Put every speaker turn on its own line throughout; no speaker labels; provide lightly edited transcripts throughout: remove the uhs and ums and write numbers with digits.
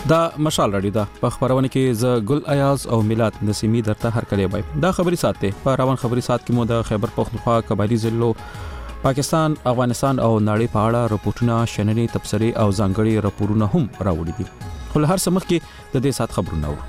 دا مشال رادیو ده په خبرونه کې ز ګل ایاز او میلاد نسیمی درته هر کله وای دا خبري ساتي په روان خبري سات کې مو د خیبر پختونخوا قبایلی ضلعو پاکستان افغانستان او نړۍ په اړه راپورټونه شننې تبصرې او ځانګړي راپورونه هم راوړي دي خو هر څه مخ کې د دې سات خبرونه و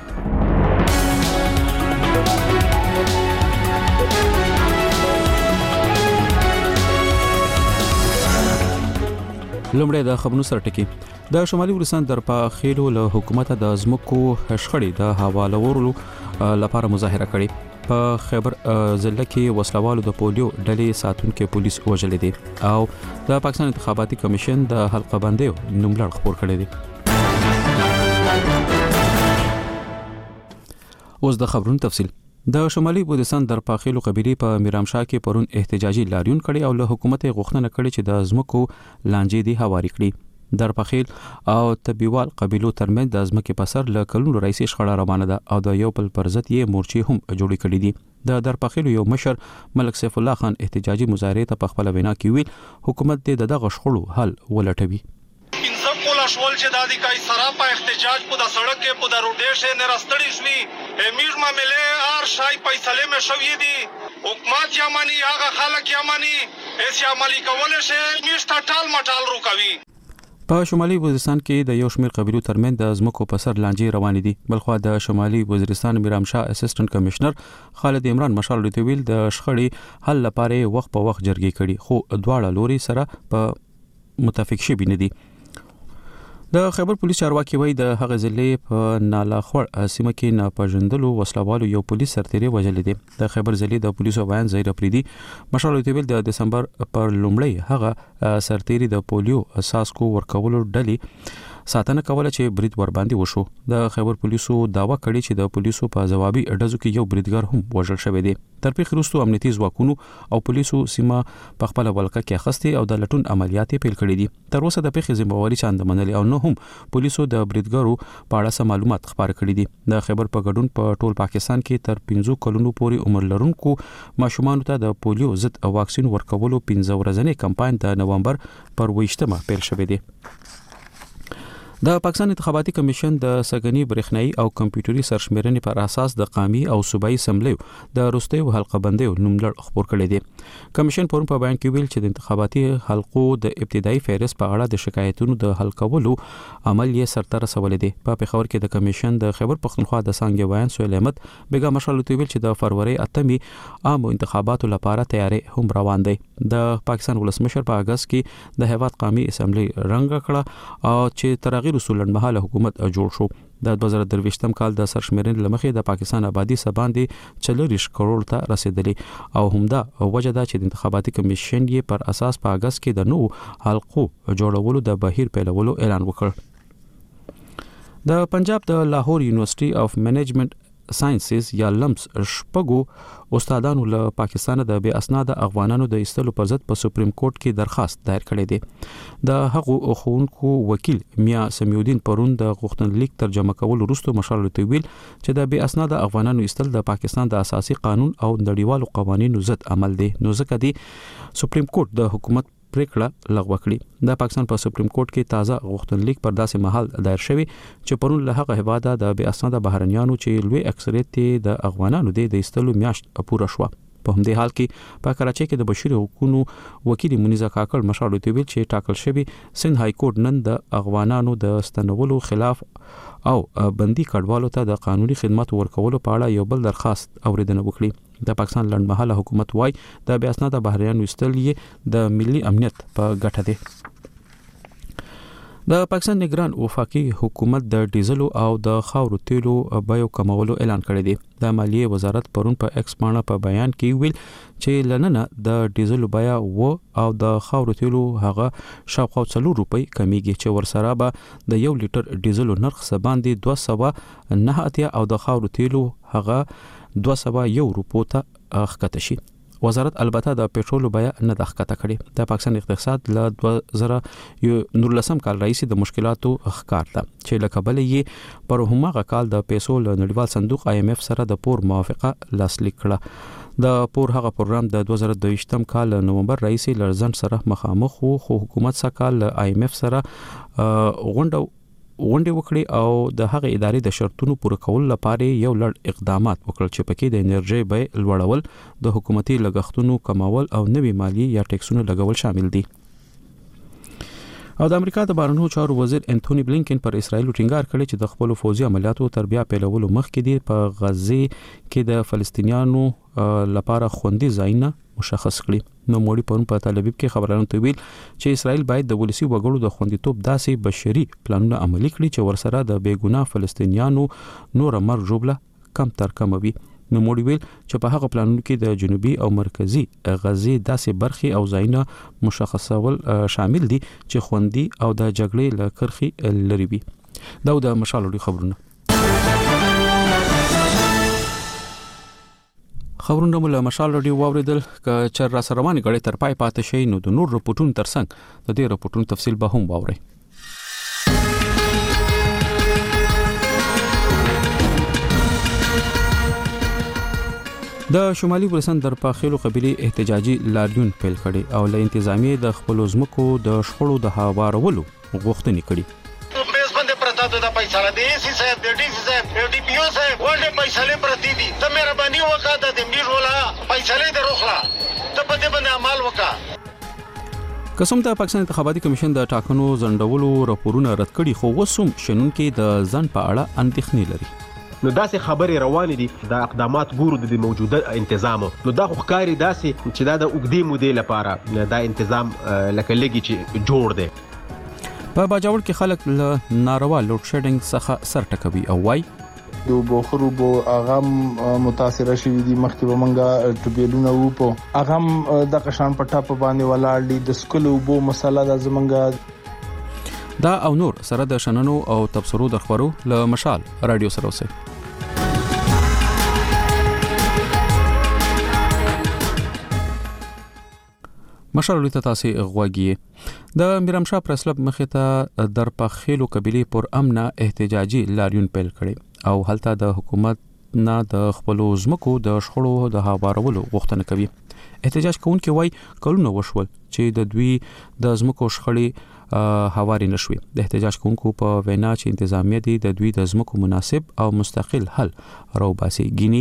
لومړی د خبرونو سره ټکی د شمالي ولسان درپا خېلو له حکومت د ازمکو هشخړې د حواله ورلو لپاره مظاهره کړې په خیبر ضلع کې وسلوالو د پولیو ډلې ساتونکو پولیس وژلې دي او د پاکستان انتخاباتي کمیشن د حلقه بندي نوملړ خبر کړی دی اوس د خبرونو تفصیل د شمالي بودستان در پاخیلو قبيله په میرامشاه کې پرون احتجاجي لاریون کړي او له حکومت غوښتنه کړي چې د ازمکو لانجې دي هواري کړي در پاخیل او تبيوال قبيلو ترمن د ازمکه په سر له کلونو رئیس شخړه روانه ده او د یو بل پرزت یې مورچې هم جوړې کړې دي د در پاخیلو یو مشر ملک سیف الله خان احتجاجي مظاهره ته په خپل وینا کې ویل حکومت دغه شخړو حل ولټوي
شوال چې د ادکای سره په احتجاج په د سړک کې په د روډیشن راستړی شوی امیر معاملې ار شای فیصله مې شوې دي حکومت یمنی هغه خلک یمنی اس عملی کول شي میشته ټال مټال روکوي
په شمالي وزیرستان کې د یو شمېر قبيلو ترمن د ازمکو په سر لانجې روان دي بلخو د شمالي وزیرستان میرامشاه اسسټنټ کمشنر خالد عمران مشال ریتویل د شخړې حل لپاره وخت په وخت جرګې کړي خو دواړه لوري سره په متفق شي بنه دي د خیبر پولیس چارواکي وای د هغه ضلع په نالاخور سیمه کې ناپېژندلو وسلوالو یو پولیس سرتیری وژل دي د خیبر ضلع د پولیسو بیان ظاهر پریدي مشال ویل د دسمبر پر لومړی هغه سرتیری د پولیو اساسکو ورکولو ډلې ساتنه کوله چې برید ور باندې وشو د خیبر پولیسو داوا کړی چې د پولیسو په جوابي اډزو کې یو بریدګر هم وژل شوی دی ترپیخ وروسته امنیتي ځواکونو او پولیسو سیمه په خپل ولکه کې اخستي او د لټون عملیات پیل کړي دي تر اوسه د پیښې ذمہواری چاند منلي او نه هم پولیسو د بریدګرو په اړه معلومات خبر کړي دي د خیبر په ګډون په ټول پاکستان کې تر 15 کلونو پورې عمر لرونکو ماشومان ته د پولیو ضد واکسین ورکولو 15 ورځنی کمپاین د نومبر پر 28مه پیل شوی دی د پاکستان انتخاباتي کمیشن د سګنی برېښنايي او کمپیوټري سرشمېرنې پر اساس د قامي او صوبایي اسمبلیو د روستیو حلقه بندي نوملړ خبر کړی دی کمیشن پرون په بیان کې ویل چې د انتخاباتي حلقو د ابتدایي فهرست په اړه د شکایتونو د حل کولو عمل یې سرته رسولې دی په پیښور کې د کمیشن د خیبر پختونخوا د څنګه وایان سهیل احمد بیګا مشال ویل چې د فروری 8 عام انتخاباتو لپاره تیاری هم روان دی د پاکستان ولسمشر په اگست کې د هیواد قامي اسمبلی رنګ کړه او چې تر رسول المحاله حکومت جوړ شو د 2023م کال د سرشمېرنې لمخې د پاکستان آبادی سباندې 40 کروڑ ته رسیدلې او همدا وجه دا چې د انتخاباتي کمیشن یې پر اساس په اگست کې د نو حلقو جوړولو د بهیر پیلولو اعلان وکړ د پنجاب د لاهور یونیورسيټي اف منیجمنت ساينسز یا لمس شپږو استادانو له پاکستان د بے اسناد افغانانو د ایستلو پر ضد په سپریم کورټ کې درخواست دایر کړی دی د هغو خونکو وکیل میا سمیودین پرون د غوښتنلیک ترجمه کول وروسته مشال ویل چې د بے اسناد افغانانو ایستل د پاکستان د اساسي قانون او نړیوالو قوانینو ضد عمل دی نو ځکه دی سپریم کورټ د حکومت پریکړه لغوه کړې د پاکستان په سپریم کورټ کې تازه غوښتنلیک پر داسې مهال دایر شوی چې پرون له هغه هواده د بے اسناد بهرنیانو چې لوی اکثریت د افغانانو د ایستلو میاشت پوره شو په همدې حال کې په کراچۍ کې د بشري حقوقو وکیل منیزه کاکړ مشال ویل چې ټاکل شوی سند های کورټ نن د افغانانو د ستنولو خلاف او بندي کډوالو ته د قانوني خدمات ورکولو په اړه یو بل درخواست اوریدنه وکړي د پاکستان لنډمهاله حکومت وای د بیا اسناد بهرنیانو ایستل یې د ملي امنیت په ګټه دی د پاکستان نگران وفاقي حکومت د ډیزلو او د خاورو تیلو بیو کمولو اعلان کړی دی د مالیې وزارت پرون په ایکس باندې په بیان کې ویل چې لننه د ډیزلو بیا و او د خاورو تیلو هغه شاوخوا 4 روپۍ کمیږي چې ورسره به د 1 لیټر ډیزلو نرخ سباندې 209 او د خاورو تیلو هغه 201 روپو ته ښکته شي وزارت البته د پېټرولو بیه نه د ښکته کړي د پاکستان اقتصاد له 2019 کال راځي د مشکلاتو ښکار ده چې لکبل یې پر همغه کال د پیسو له نړیوال صندوق IMF سره د پور موافقه لاسلیک کړه د پور هغه پروګرام د 2022م کال نومبر راځي لرزن سره مخامخ خو حکومت سره کال IMF سره غونډه غونډه وکړي او د هغه ادارې د شرطونو پوره کول لپاره یو لړ اقدامات وکړل چې پکې د انرژي بیه لوړول، د حکومتي لګښتونو کمول او نوي مالی یا ټیکسونو لګول شامل دي. او د امریکا د بهرنیو چارو وزیر انټونی بلینکن پر اسرایل ټینګار کړی چې د خپل فوزي عملیاتو تر بیا پیلولو مخکې دي په غزه کې د فلسطینیانو لپاره خوندي ځایونه مشخص کړي. نو موړي په تل ابیب کې خبرانو ته ویل چې اسرایل باید د ولسی وګړو د خوندیتوب داسې بشري پلانونه عملي کړي چې ورسره د بیګناه فلسطینیانو نور مرګ جوړه کم تر کم وي. نو موړي ویل چې په هغه پلانونو کې د جنوبي او مرکزی غزه داسې برخي او ځایونه مشخصول شامل دي چې خوندي او د جګړې له کرخي لري وي. دا د مشالوړي خبرونه مله مشالوړي واوریدل چې را سره رواني غړي تر پای پاتې شي. نو د نور رپورټونو ترڅنګ د دې رپورټونو تفصیل به هم واوري. د شمالي ولسان در پاخلو قبيله احتجاجي لاریون پیل کړي او له انتظامیه د خپل زمکو د شخړو د هوارولو غوښتنې کړي.
بیس باندې پرتا د پیسې د سی صاحب د ډي سی صاحب د پی او صاحب ولې پیسې پرتی دي ته مهرباني وکړه د میر ولا پیسې د روخلا ته په دې باندې عمل وکړه. قسم ته پاکستان انتخاباتي کمیشن د ټاکنو ځنډولو راپورونه رد کړي خو وسوم شنن کې د ځن په اړه اندېښنې لري.
نو داسې خبرې روانې دي د اقدامات ګورو د موجوده تنظیم. نو دا خو ښکاري داسې چې دا د اوږدې مودې لپاره دا تنظیم لکه لګي چې جوړ دی.
په باجوړ کې خلک له ناروا لوډ شیډینګ څخه سر ټکوي او وای
د بوخرو بو اغم متاثر شوی دي. مخکې به منګه ټوبېلونه وو په اغم د قشان پټا په باندې ولاړ دي. د سکلو بو مسله د زمنګ
دا او نور سره د شننو او تبصرو د خبرو له مشال رادیو سره اوسه. مشال لته تاسو غواګي د میرامشاه پرسلب مخه ته در پخېلو قبيله پر امنه احتجاجي لاریون پیل کړي او هلته د حکومت نه د خپل زمکو د شخړو د هوارولو غوښتنه کوي. احتجاج کوونکي وای کلونه وشول چې د دوی د زمکو شخړې هواري نشوي. د احتجاج کوونکو په وینا چې انتظامیه دي د دوی د زمکو مناسب او مستقل حل راوباسي. ګینی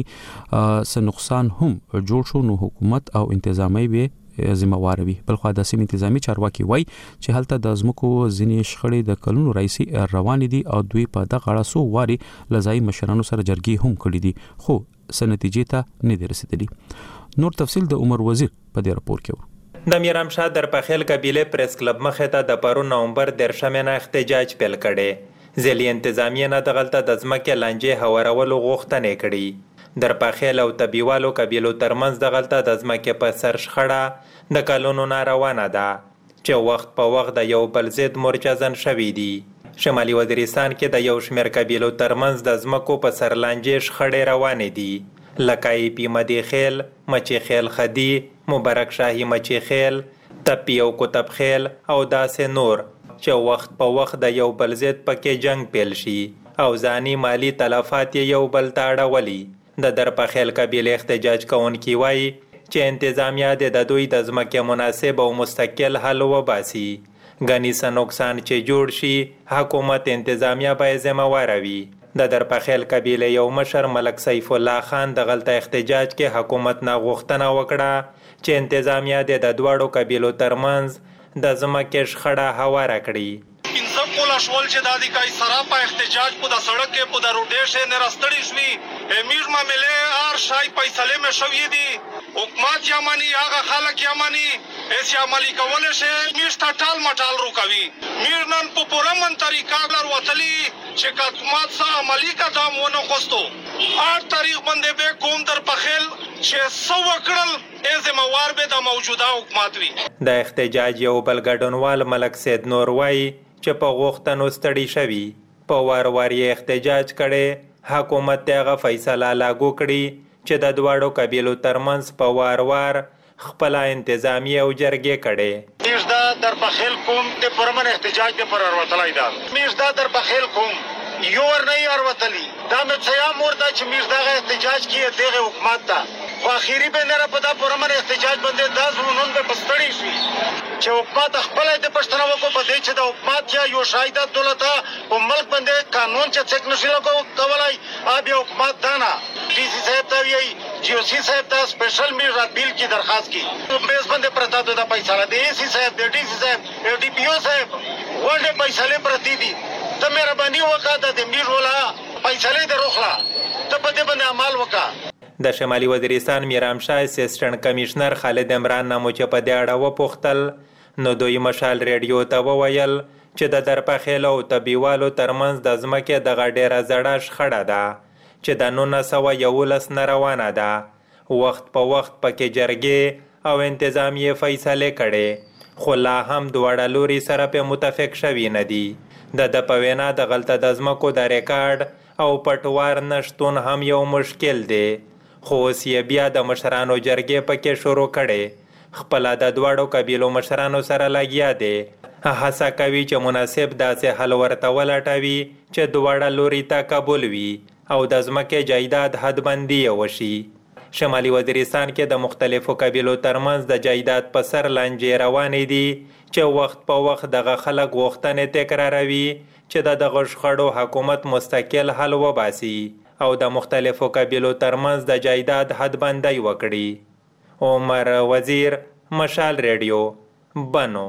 څه نقصان هم جوړ شو نو حکومت او انتظامیه به ذمہوار وي. بلخو د سیمې انتظامی چارواکي وای چې هلته د زمکو ځینې شخړې د کلونو رئیسي روان دي او دوی په دغه اړه سو واري لزای مشرانو سره جرګي هم کړې دي خو سنتیجې ته نه دي رسیدلي. نور تفصیل د عمر وزیر په دې راپور کې.
د میرامشاه در پخېل قبيله پریس کلب مخه ته د پرون نومبر 13 احتجاج پیل کړي. ځلې انتظامیه نه دغلطه د ځمکې لانجې هوارولو غوښتنې کړي. در پخېل او طبيوالو قبيلو ترمنځ دغلطه د ځمکې په سر شخړه د کلونو ناروانه ده چې وخت په وخت د یو بل ضد مرچزن شوي دي. شمالي وزیرستان کې د یو شمېر قبيلو ترمنځ د ځمکو په سر لانجې شخړې روانې دي لکه پی مدي خیل، مچي خیل خدي، مبارک شاهي مچي خیل، تپی او کتب خیل او داسې نور چې وخت په وخت د یو بل ضد پکې جنگ پیل شي او ځاني مالی تلفات یو بل ته اړولي. د در پخېل قبیله احتجاج کوونکي وایي چې انتظامیه د دوی د ځمکې مناسب او مستقل حل وباسي. غني څه نقصان چې جوړ شي حکومت انتظامیه به ذمہوار وي. د در پخېل قبیله یو مشر ملک سیف الله خان د غلطه احتجاج کې حکومت نه غوښتنه وکړه چې انتظامیه د دوړو قبیلو ترمنځ د ځمکې شخړه هواره کړي.
کولا شول چې د دې سراپا احتجاج په د سړک کې په د روډیشه نه راستړی شوی امیر معاملې ار شای فیصله مې شوې دي حکومت یمنی هغه خلک یمنی ایس عملی کول شي میشته ټال مټال روکوي میر نن په پرمن طریقه لر وتلی چې حکومت سره عملی قدم ونه خوستو 8 تاریخ باندې به کوم در پخېل چې سو وکړل ای ذمہوار به د موجوده حکومت وي.
د احتجاج یو بل ګډونوال ملک سید نور وایي چې په غوښتنو ستړي شوي په وار وار یې احتجاج کړي حکومت دغه فیصله لاګو کړي چې د دوړو قبیلو ترمنځ په وار وار خپل انتظامی او جرګې کړي.
میشدا در پخېل کوم د پرمن احتجاج د پر وروتلای دا میشدا در پخېل کوم یو ور نه یار وتلی دا مې څیا موردا چې میشدا احتجاج کیه دغه حکومت ته خو اخیری به نه په دا پرمن احتجاج باندې 10 ونون به بستړی شي چې حکومت خپل د پښتنو کو په دې چې د حکومت یا یو شایده دولت په ملک باندې قانون چې څنګه نشي کولای اب یو حکومت دانا ډي سي صاحب ته وی جی او سی صاحب ته سپیشل میرا بیل کی درخواست کی بیس باندې پرتا د پیسې لا دی سی صاحب د ډي سي صاحب ډي پی او صاحب ورته پیسې له پرتی دي ته مهرباني وکړه د میر ولا پیسې له دروخلا ته په دې باندې عمل وکړه.
د شمالي وزیرستان میرامشاه اسسټنټ کمشنر خالد عمران نامو چې په دې اړه وپوښتل نو دوی مشال ریډیو ته وویل چې د درپخیلو او طبيوالو ترمنځ د ځمکې دغه ډیره زړه شخړه ده چې د 1911 نه روانه ده. وخت په وخت پکې جرګې او انتظامیه فیصله کړي خو لا هم دواړه لوري سره په متفق شوي نه دي. د په وینا د غلطه د ځمکو د ریکارډ او پټوار نشتون هم یو مشکل دی خو اوس یې بیا د مشرانو جرګې پکې شروع کړي. خپله د دواړو قبیلو مشرانو سره لګیا دی هڅه کوي چې مناسب داسې حل ورته ولټوي چې دواړه لوري ته قبول وي او د ځمکې جایداد حدبندي وشي. شمالي وزیرستان کې د مختلفو قبیلو ترمنځ د جایداد په سر لانجې روانې دي چې وخت په وخت دغه خلک غوښتنې تکراروي چې دغه شخړو حکومت مستقل حل وباسي او د مختلفو قبیلو ترمنځ د جایداد حدبندي وکړي. عمر وزیر، مشال ریډیو، بنو.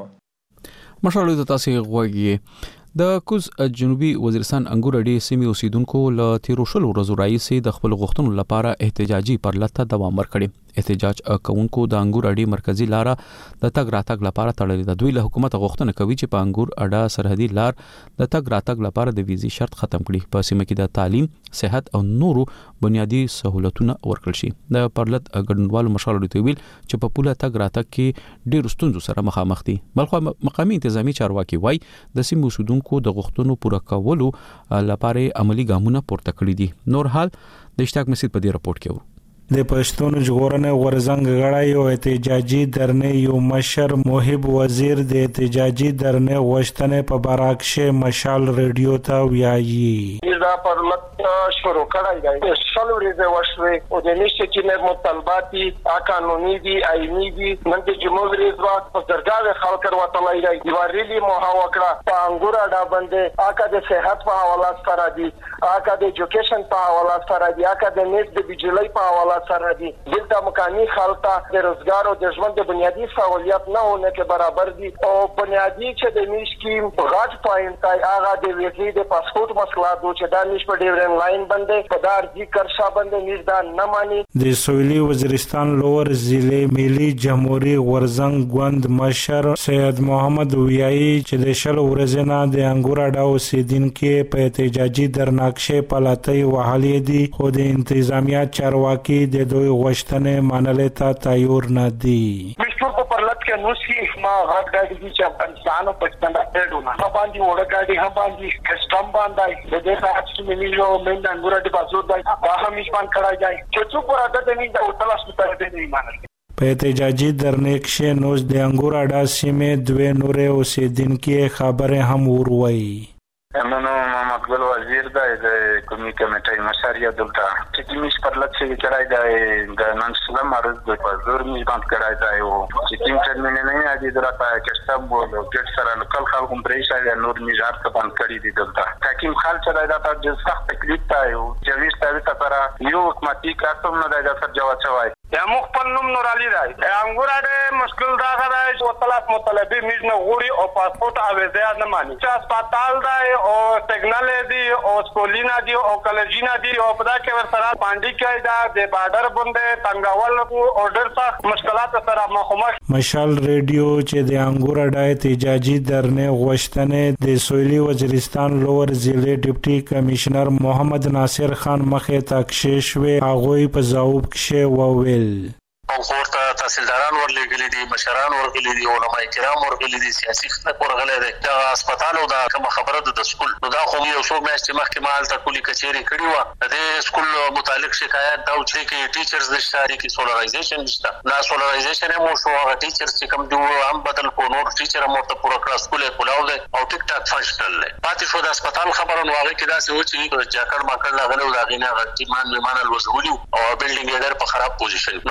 مشال د تاسو غوږی د کوز جنوبي وزیرستان انګور اډې سیمې اوسیدونکو له تیرو شلو ورځو راهیسې د خپل غوښتنو لپاره احتجاجي پرلته دوام ورکړي. احتجاج کوونکو د انګور اډې مرکزی لار د تګ راتګ لپاره تړلې ده. دوی له حکومت غوښتنه کوي چې په انګور اډه سرحدي لار د تګ راتګ لپاره د ویزي شرط ختم کړي. په سیمه کې د تعلیم، صحت او نورو بنیادی سہولتونه ورکړل شي. د پرلت ګډونوالو مشال ورته ویل چې په پوله تګ راتګ کې ډېر ستونزو سره مخامخ دي. بلخو مقامي انتظامی چارواکي وای د سیمې اوسیدونکو د غوښتنو پوره کولو لپاره عملی ګامونه پورته کړي دي. نور حال د اشتاق مسجد په دې رپورت کې
د پښتون ژغورنې غورزنګ غړای او احتجاجي درنې یو مشر محب وزیر د احتجاجي درنې غوښتنې په براکشه مشال ریډیو ته ویایي
دا پرلت شروع کړای دی شلو ریزه وشوي او د نشه چې نه مطالباتي قانوني دي آئینی دي نن د جمهوریت ځواک په درګاوي خلک ورتلای دی یوارلی موهاوکړه په انګور اډا باندې اکا د صحت په حواله سره دي اکا د ایجوکیشن په حواله سره دي اکا د نت د بجلی په حواله سره دي دلته مکاني خلک د روزګار او د ژوند د بنیادی سہولیت نه ونه کې برابر دي او بنیادی چې د میش کې غاټ پوینټ هغه د ویزې د پاسپورت مسله چې دا نش په ډیورن لاین باندې په دار ذکر شاه باندې نش دا نه مانی. د
سویلي وزیرستان لور ضلع ملي جمهوریت غورزنګ ګوند مشر سید محمد ویایي چې د شل ورځې نه د انګور اډا اوسیدونکو په احتجاجي درناکشه پلاتۍ وهلې دي خو د انتظامیه چارواکي د دوی غوښتنې منلې ته تیار نه دي.
مشهور په پرلط کې نو سی ما غاټ gaadi چې افغانستان او پاکستان راځي نه باندې وړه gaadi هم باندې کسټم باندې د دې ساتھ چې مليو من انګور د بازو د هم ایمان کړای دی چې څو پر عادت نه د اوتلاس په دې نه ایمان
په احتجاجي درنې کې نو د انګور اډا سیمې دوه نورې اوسیدونکو خبره هم وروي.
منو محمد ګل وزیر د کومي کمیټې مشاریا دلته چې میش پر لکه چې کړای د نن سلام مرز د پزور میش باندې کړای دا یو چې ټیم ټرمینه نه دی درته کښتاب بول ګټ سره لوکل خلکو پرېښه نور میجار ته باندې کړی دی دلته تاکیم خال چې دا د سخت تکلیف تا یو چې ویسته سره یو حکومتي کارتوم نه دا سر جواب شوی
یا مخفل نوم نور علي راي انګور اډه مشکل دا غواړي چې وطلات مطالبه میز نه غوړي او پاسپورت او ویزا نه مانی چې هسپتال دی او سیګنال دی او سکولینا دی او کالجینا دی او په دا کې ورسره پاندی کې دا د بارډر باندې تنگاول او اورډر سره مشکلات سره مخامخ.
مشال ریډیو چې د انګور اډه احتجاجي درنې غوښتنې د سویلي وزیرستان لور ضلع ډیپټي کمشنر محمد ناصر خان مخې تاکشش وی هغه په ځواب کې وویل
او ورته تحصیلداران ورلګلې دي مشران ورغلي دي علماء کرام ورغلي دي سیاسي خلک ورغلي دي دا هسپتال او دا کوم خبره د سکول نو دا خو یو څو میاشتې مخکې مال ته کلی کچېری کړی و د سکول متعلق شکایت دا چې کې ټیچرز نشته کې سولرایزیشن نشته دا سولرایزیشن مو شو هغه ټیچرز چې کوم دوه هم بدل کو نور ټیچر مو ته پوره کړ سکول کولاو دي او ټیک ټاک فنکشنل دي پاتې شو د هسپتال خبره نو هغه کې دا څه و چې جاکړ ماکړ لاغلو دا غینه غټي مان الوزولي او بلډینګ یې ډېر په خراب پوزیشن نو هغه موږ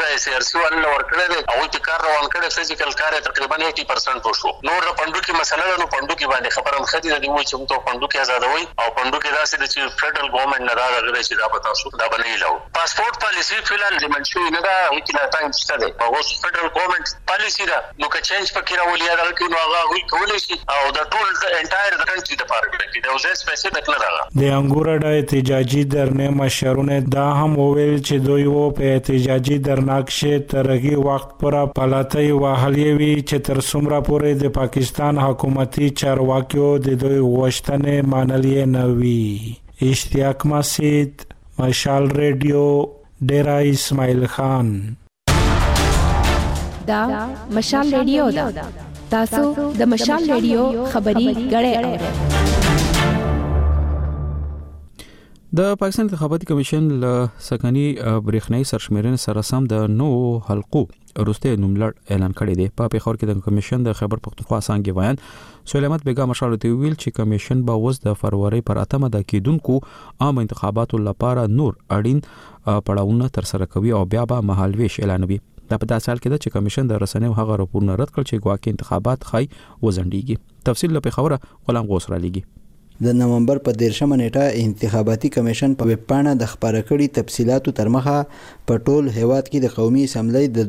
SRC ول ورکړه ده او چې کار روان کړي فزیکل کار تقریبا 80% وشو. نور پندو کې مسله نو پندو کې باندې خبرم خدي د وی چې موږ پندو کې آزادوي او پندو کې داسې د چې فدرال ګورنمنت نه راغلی چې دا پتا شو دا باندې لو پاسپورت پالیسی فلال د منشو نه دا هیڅ نه تایم ستده او اوس فدرال ګورنمنت پالیسی دا نو که چینج پکې راولي دا کې نو هغه وی کولای شي او د ټول انټایر د کنټری ډپارټمنټ کې دا اوس سپیسیفیک نه راغله. د
انګور د احتجاجي درنه مشرونه دا هم وویل چې دوی وو په احتجاجي درناکشه ترغي وخت پر پالاتي وهلي وی چې تر څومره پورې د پاکستان حکومتي چارواکیو د دوی غوښتنې منلې نه وي. اشتیاق مسید، مشال ریډیو، ډیرا اسماعیل خان.
دا مشال ریډیو دا تاسو د مشال ریډیو خبري غړې اورئ.
د پاکستان انتخاباتي کمیشن له سکاني برېښنايي سرشمیرنې سره سم د نو حلقو وروسته نوملړ اعلان کړی دی. په پیښور کې د کمیشن د خیبر پختونخوا څانګې ویان سلیمت بیگا مشال ته ویل چې کمیشن به وز د فروری پر 8 د کېدونکو عام انتخاباتو لپاره نور اړین پړاوونه تر سره کوي او بیا به مهالويش اعلانوي. دا په داسې حال کې ده چې کمیشن د رسنیو هغه راپورونه رد کړ چې ګواکې انتخابات خای وزنديږي. تفصیل له پیښور غلام غوث را لګي.
د نومبر په 13 نیټه انتخاباتي کمیشن په ویب پاڼه د خبره کړي تفصيلاتو تر مخه په ټول هیواد کې د قومي اسمبلی د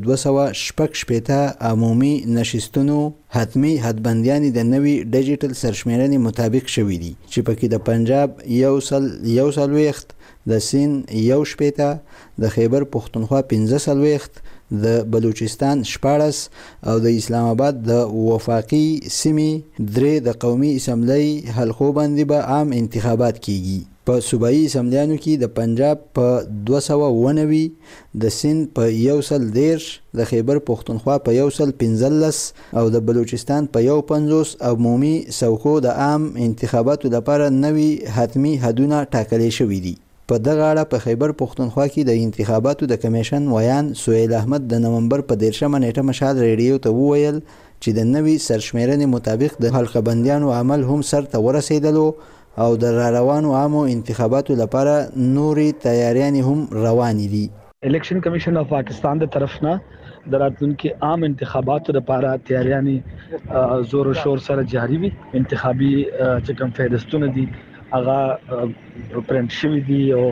216 عمومي نشستونو حتمی حدبندیان د نوي ډیجیټل سرشمیرنې مطابق شوې دي چې پکې د پنجاب یو سلويخت، د سند 1 د خیبر پختونخوا 15 د بلوچستان 14 او د اسلام آباد د وفاقي سیمې 3 د قومي اسمبلی حلقو باندې به عام انتخابات کیږي. په صوبایي اسمبلیانو کې د پنجاب په 290، د سند په 110، د خیبر پختونخوا په 115 او د بلوچستان په 150 عمومي څوکو د عام انتخاباتو لپاره نوي حتمی حدونه ټاکلي شوي دي. په دغه اړه په خیبر پختونخوا کې د انتخاباتو د کمیشن ویان سهیل احمد د نومبر په 13 نیټه مشال ریډیو ته وویل چې د نوي سرشمیرنې مطابق د حلقه بندیانو عمل هم سر ته ورسېدلو او د روانو عامو انتخاباتو لپاره نوري تیاریانې هم روانې دي.
الیکشن کمیشن اف پاکستان د طرف نه د راتلونکي عام انتخاباتو لپاره تیاریانې زور او شور سره جاری وي. انتخابي چې کوم فهرستونه دي هغه پرنټ شوی دی او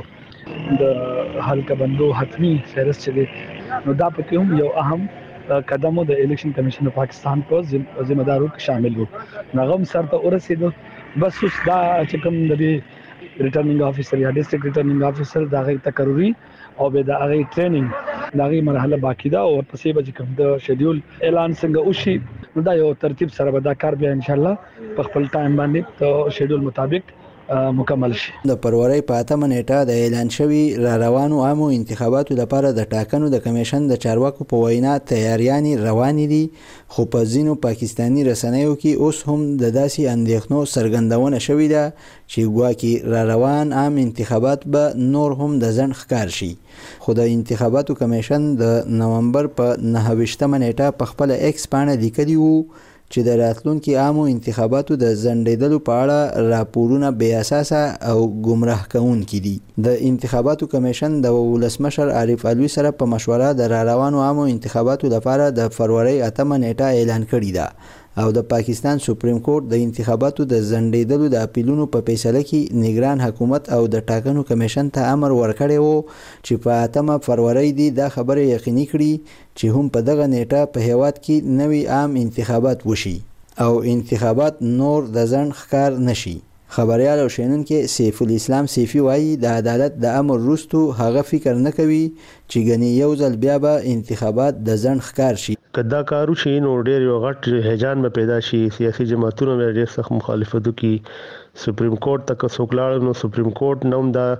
د حلقه بندو حتمی فهرست چې دی نو دا پکې هم یو اهم قدم د الیکشن کمیشن پاکستان په ذمہدارو کې شامل وو. نغم سر ته ورسېدو بس اوس دا چې کوم د ریټرنینګ افیسر یا ډیسټریکټ ریټرنینګ افیسر دا غي تقرری او به دا غي ټریننګ دا غي مرحله باقی ده او پسې به کوم د شیډول اعلان څنګه وشي نو دا یو ترتیب سره به دا کار بیا ان شاء الله په خپل ټایم باندې ته شیډول مطابق مکمل شي.
د فروری په 8 نیټه د اعلان شوی را روانو عامو انتخاباتو لپاره د ټاکنو د کمیشن د چارواکو په وینا تیاریانې روانې دي خو په ځینو پاکستانی رسنیو کې اوس هم د داسې اندېښنو څرګندونه شوې ده چې ګواکې را روان عام انتخابات به نور هم د ځنډ ښکار شي. خو د انتخاباتو کمیشن د نومبر په 29 نیټه په خپل ایکس باندې لیکلي وو چې د راتلونکي عامو انتخاباتو د ځنډېدلو په اړه راپورونه بې اساسه او گمراه کوونکي دي. د انتخاباتو کمیشن د ولسمشر عارف علوي سره په مشوره د روانو عامو انتخاباتو لپاره د فروری 8 نیټه اعلان کړی ده او د پاکستان سپریم کورټ د انتخاباتو د ځنډېدلو د اپیلونو په فیصله کې نگران حکومت او د ټاکنو کمیشن ته امر ورکړی وو چې په 8 فروری دی دا خبره یقیني کړي چې هم په دغه نیټه په هیواد کې نوي عام انتخابات وشي او انتخابات نور د ځنډ ښکار نشي. خبريال او شینونکو سیف الاسلام سیفی وایي د عدالت د امر وروسته هغه فکر نه کوي چې غنی یو ځل بیا به انتخابات د ځنډ ښکار شي.
کدا کارو شي نو ډېر یو غټ هیجان به پیدا شي. سیاسي جماعتونو ډېر سخت مخالفت کوي. سپریم کورټ تک څوکلاړ نو سپریم کورټ نوم دا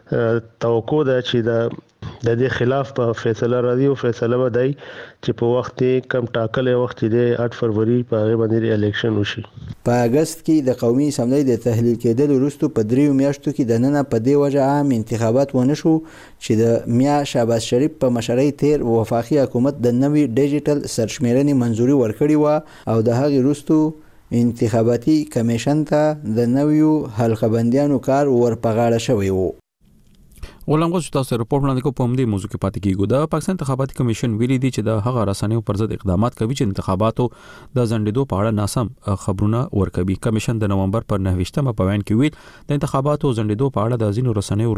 توقع ده چې د دې خلاف په فیصله راځي او فیصله ودی چې په وخت کم ټاکلې وخت دی 8 فروری په هغه باندې الیکشن وشي.
په اگست کې د قومي اسمبلی د تحلیل کېدل وروسته په 3 میاشتو کې د نن په دی وجه عام انتخابات ونه شو چې د میا شهباز شریف په مشرۍ تیر وفاقي حکومت د نوي ډیجیټل سرشمیرنې منځوري ورکړی و او د هغې وروسته انتخاباتي کمیشن ته د نویو حلقه بندیانو کار ورپغاړه شوی و.
ولنګو تاسو رپورټ وړاندې کوم په دې موضوع کې پاتې کیږو د پاکستان انتخاباتي کمیشن ویلي دی چې د هغه رسنیو پر ضد اقدامات کوي چې انتخاباتو د ځنډېدو په اړه ناسم خبرونه ورکوي. کمیشن د نومبر پر 9 په بیان کې ویل د انتخاباتو ځنډېدو په اړه د ځینو رسنیو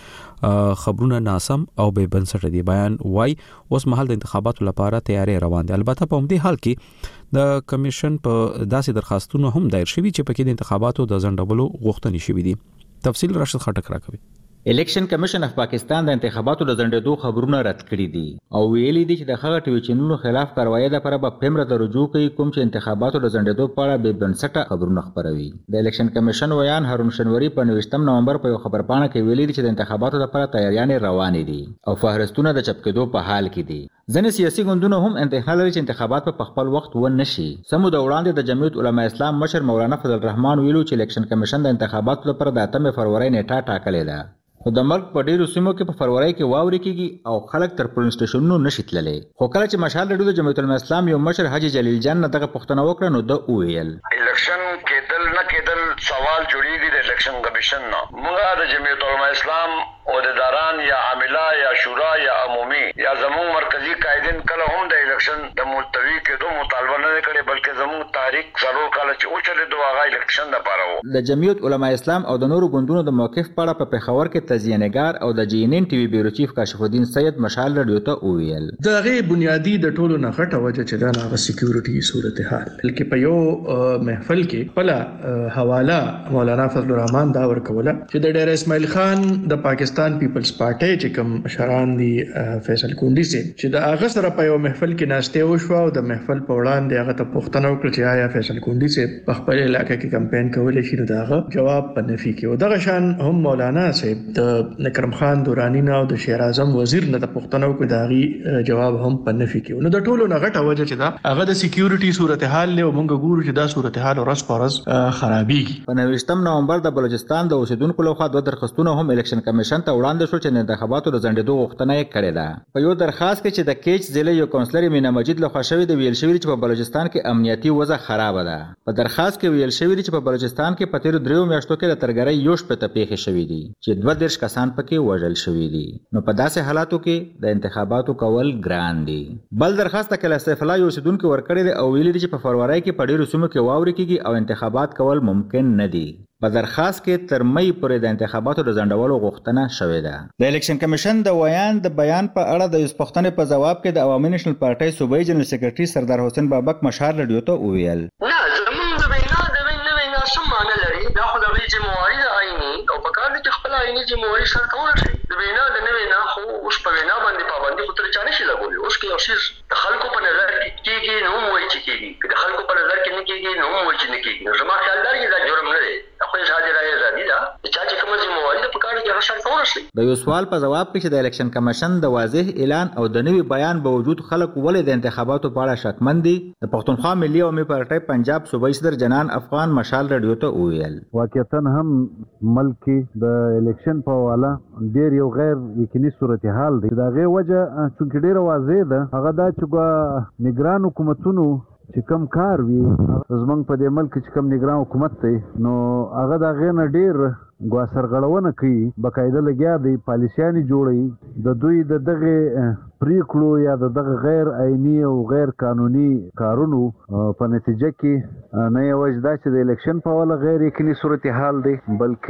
وروستي خبرونه ناسم او بې بنسټه دي. بیان وايي اوس مهال د انتخاباتو لپاره تیاری روان دي. البته په دې حال کې د کمیشن په داسې درخواستونو هم دایر شوي چې پکې د انتخاباتو د ځنډولو غوښتنې شوي دي. تفصیل راشد خټک راکوي.
الیکشن کمیشن اف پاکستان د انتخاباتو د ځنډېدو خبرونه رد کړي دي او ویلي دي چې د هغه ټي وي چینلونو خلاف کاروایی لپاره به پمره د رجوع کوي کوم چې انتخاباتو د ځنډېدو په اړه بې بنسټه خبرونه خپروي. د الیکشن کمیشن ویان هارون شنوري په 29 نومبر په یو خبرپاڼه کې ویلي دي چې د انتخاباتو لپاره تیاریانې روانې دي او فهرستونه د چاپ کېدو په حال کې دي. ځینې سیاسي ګوندونه هم انتخاب لري چې انتخابات په خپل وخت ونشي. سمو د وړاندې د جمعیت علما اسلام مشر مولانا فضل الرحمن ویلو چې الیکشن کمیشن د انتخاباتو لپاره د 8 فروری نیټه ټاکلې ده. خو د ملک په ډیرو سیمو کې په فروری کې واوري کیږي او خلک تر پولینګ سټیشنونو نشي تللی. خو کله چې مشال رډو د جمعیت علما اسلام یو مشر حاجی جلیل جان نه دغه پوښتنه وکړه نو د ویل
الیکشن کېدل نه کېدل سوال جوړیږي د الیکشن کمیشن نه. موږ د جمعیت علما اسلام عہدیداران یا عامله یا شورا یا عمومي یا زموږ مرکزی قائدین کله هم د الیکشن د ملتوی کېدو مطالبه نه کړې بلکې زموږ تاریخ ضرور کله چې او چلے دوه هغه الیکشن لپاره وو.
د جمعیت علما اسلام او د نورو ګوندونو د موقف په اړه په پېښور کې تزیینګار او د جینین ټي وي بیورو چیف کاشف الدین سید مشال رډیو ته وویل
د هغه بنیادی د ټولو نه غټه وجه چې دا نه سکیورټي صورتحال بلکې په یو محفل کې پلا حواله مولانا فضل الرحمن دا ورکوله چې د ډیر اسماعیل خان د پاکستان پیپلز پارټي چې کوم مشران دي فیصل کونډي سي چې د هغه سره په یو محفل کې ناشته وشو او د محفل په وړاندې هغه ته پوښتنه وکړه چې آیا فیصل کونډي سي په خپل علاقې کې کمپاین کولای شي. نو داغه جواب په نفي کې او دغه شان هم مولانا صاحب د نکرم خان دورانی نه او د شیر اعظم وزیر نه پوښتنه وکړه داغي جواب هم په نفي کې. نو د ټولو نه غټه وجه چې دا هغه د سکیورټي صورتحال له مونږ ګورو چې دا صورتحال ورځ په ورځ خرابېږي.
په 29 نومبر د بلوچستان د اوسیدونکو لخوا دوه درخواستونه هم الیکشن کمیشن ته وړاندې شو چې د انتخاباتو د ځنډېدو غوښتنه یې کړې ده. په یو درخواست کې چې د کیچ ضلع یو کونسلر مینا مجید لخوا شوی د ویل شوی چې په بلوچستان کې امنیتي وضع خراب ده. په درخواست کې ویل شوی چې په بلوچستان کې په تیرو 3 میاشتو کې د ترګرۍ یو شپه ته پیښې شوې دي چې 22 کسان پکې وژل شوي دي. نو په داسې حالاتو کې د انتخاباتو کول ګران دي. بل درخواست کله سیف الله یو سیدونکو ورکړی دی او ویلي دي چې په فروری کې په ډیرو سیمو کې واوري کیږي او انتخابات کول ممکن نه دي. په درخواست کې تر مې پورې د انتخاباتو د ځنډولو غوښتنه شوې ده. د الیکشن کمیشن د بیان په اړه د یو پوښتنې په جواب کې د عوامي نېشنل پارټۍ صوبایي جنرال سیکریټري سردار حسین بابک مشال رډیو ته وویل
نه زموږ د وینا څه معنی لري. دا خو د جمهوریت د آئینی او په کار کې خپل آئینی جمهوریت سره کول شي. د وینا د نه وینا خو اوس په وینا باندې پابندي خو تر چا نشي لګولې. اوس کې یو څه د خلکو په نظر کې کېږي نو وایي چې کېږي د خلکو په نظر کې نه کېږي نو وایي چې نه کېږي. زما خیال دا دی دا جرم نه دی. خو ځاځي راځي ازادي دا چې کوم جمهوریت په کار کې راشن کول شي.
د یو سوال په جواب کې چې د الیکشن کمیشن د واضح اعلان او د نوي بیان باوجود خلک ولې د انتخاباتو په اړه شکمن دي د پښتونخوا ملي عوامي پارټۍ پنجاب صوبایي صدر جنان افغان مشال رډیو ته وویل
واقعا هم ملک د الیکشن په حواله ډیر یو غیر یقیني صورتحال دی. دا غي وجه چې ډیر واضح ده هغه دا چې نگران حکومتونو چې کم کار وي زمونږ په دې ملک چې کم نگران حکومت دی نو هغه دا غیر نه ډیر ګوا سرغړونه کوي بقاعده لګیا دی پالیسیانی جوړي د دوی د دغه پریکړو یا د دغه غیر عیني او غیر قانوني کارونو په نتیجه کې نه یوازې دا چې د الیکشن په حواله غیر یقیني صورتحال دی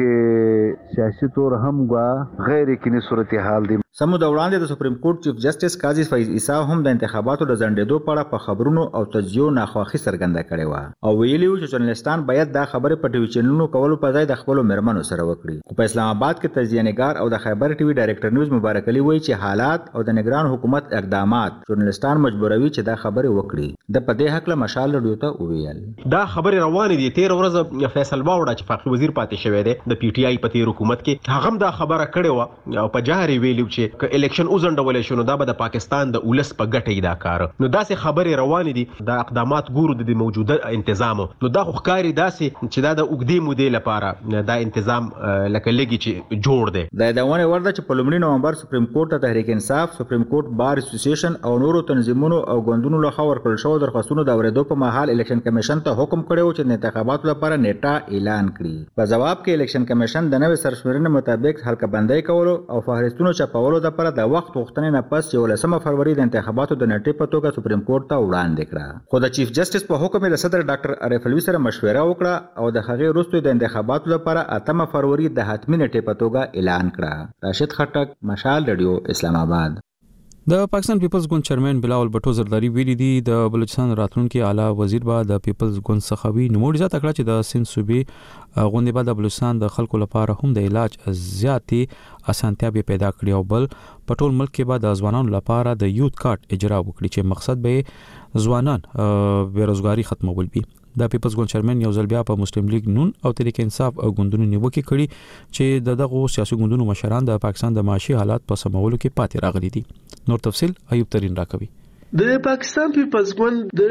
بلکې سیاسي تور هم ګوا غیر یقیني صورتحال دی.
سمو د وړاندې د سپریم کورټ چیف جسټس قاضي فیض عیسی هم د انتخاباتو د ځنډېدو په اړه په خبرونو او تجزیو ناخوښي څرګنده کړې وه او ویلي وو چې ژورنالستان باید دا خبرې په ټي وي چینلونو کولو په ځای د خپلو مېرمنو سره وکړي. خو په اسلام آباد کې تجزیه‌نګار او د خیبر ټي وي ډایرکټر نیوز مبارک علي وایي چې حالات او د نگران حکومت اقدامات ژورنالستان مجبوروي چې دا خبرې وکړي. د په دې حق له مشال رډیو ته وویل
دا خبرې روانې دي. 13 ورځې فیصل باوړه چې فقيه وزیر پاتې شوی دی د پی ټی آی په تیر حکومت کې هغه هم دا خبره کړې و او په جهر ویلو چې الیکشن ډول شنو دا به د پاکستان د اولس په ګټه دا کار. نو داسې خبرې روانې دي. دا اقدامات ګورو د موجوده انتظام نو دا خو ښکاري داسې چې دا د اوږدې مودې لپاره دا انتظام لکه لګي چې جوړ دی.
د یادونه ورده چې په لومړي نومبر سپریم کورټ ته تحریک انصاف، سپریم کورټ بار اسوسییشن او نورو تنظیمونو او ګوندونو له خوا ورکړل شوی درخواستونو د اورېدو په مهال الیکشن کمیشن ته حکم کړی چې د انتخاباتو لپاره نیټه اعلان کړي. په جواب کې الیکشن کمیشن د نوې سرشمېرنې مطابق حلقه بندۍ کولو او فهرستونو چاپولو لپاره د وخت غوښتنې نه پس 11 فروری د انتخاباتو د نیټې په توګه سپریم کورټ ته وړاندې کړه. خو د چیف جسټس په حکم د صدر ډاکټر عارف الوی سره مشوره وکړه او د هغې وروسته د انتخاباتو لپاره 8 فروری د حتمی نیټې په توګه اعلان کړه. راشد خټک، مشال رادیو، اسلام آباد.
د پاکستان پیپلز ګوند چیرمن بلاول بټو زرداری ویلي دی د بلوچستان راتلونکي اعلی وزیر به د پیپلز ګوند څخه وي. نو موږ ځکه چې د سند صوبې غونډې بعد د بلوچستان د خلکو لپاره هم د علاج زیاتې اسانتیا به پیدا کړي او بل په ټول ملک کې به د ځوانانو لپاره د یوت کارت اجرا وکړي چې مقصد به ځوانان بیروزګاری ختمول وي. د پیپلز ګوند چیرمن یو ځل بیا په مسلم لیگ نون او تحریک انصاف غوندونو نیوکه کړي چې دغه سیاسي غوندونو مشران د پاکستان د معاشي حالات په سمولو کې پاتې راغلي دي. نور تفصيل ایوب ترين راکوي.
د پاکستان پیپلز ګوند د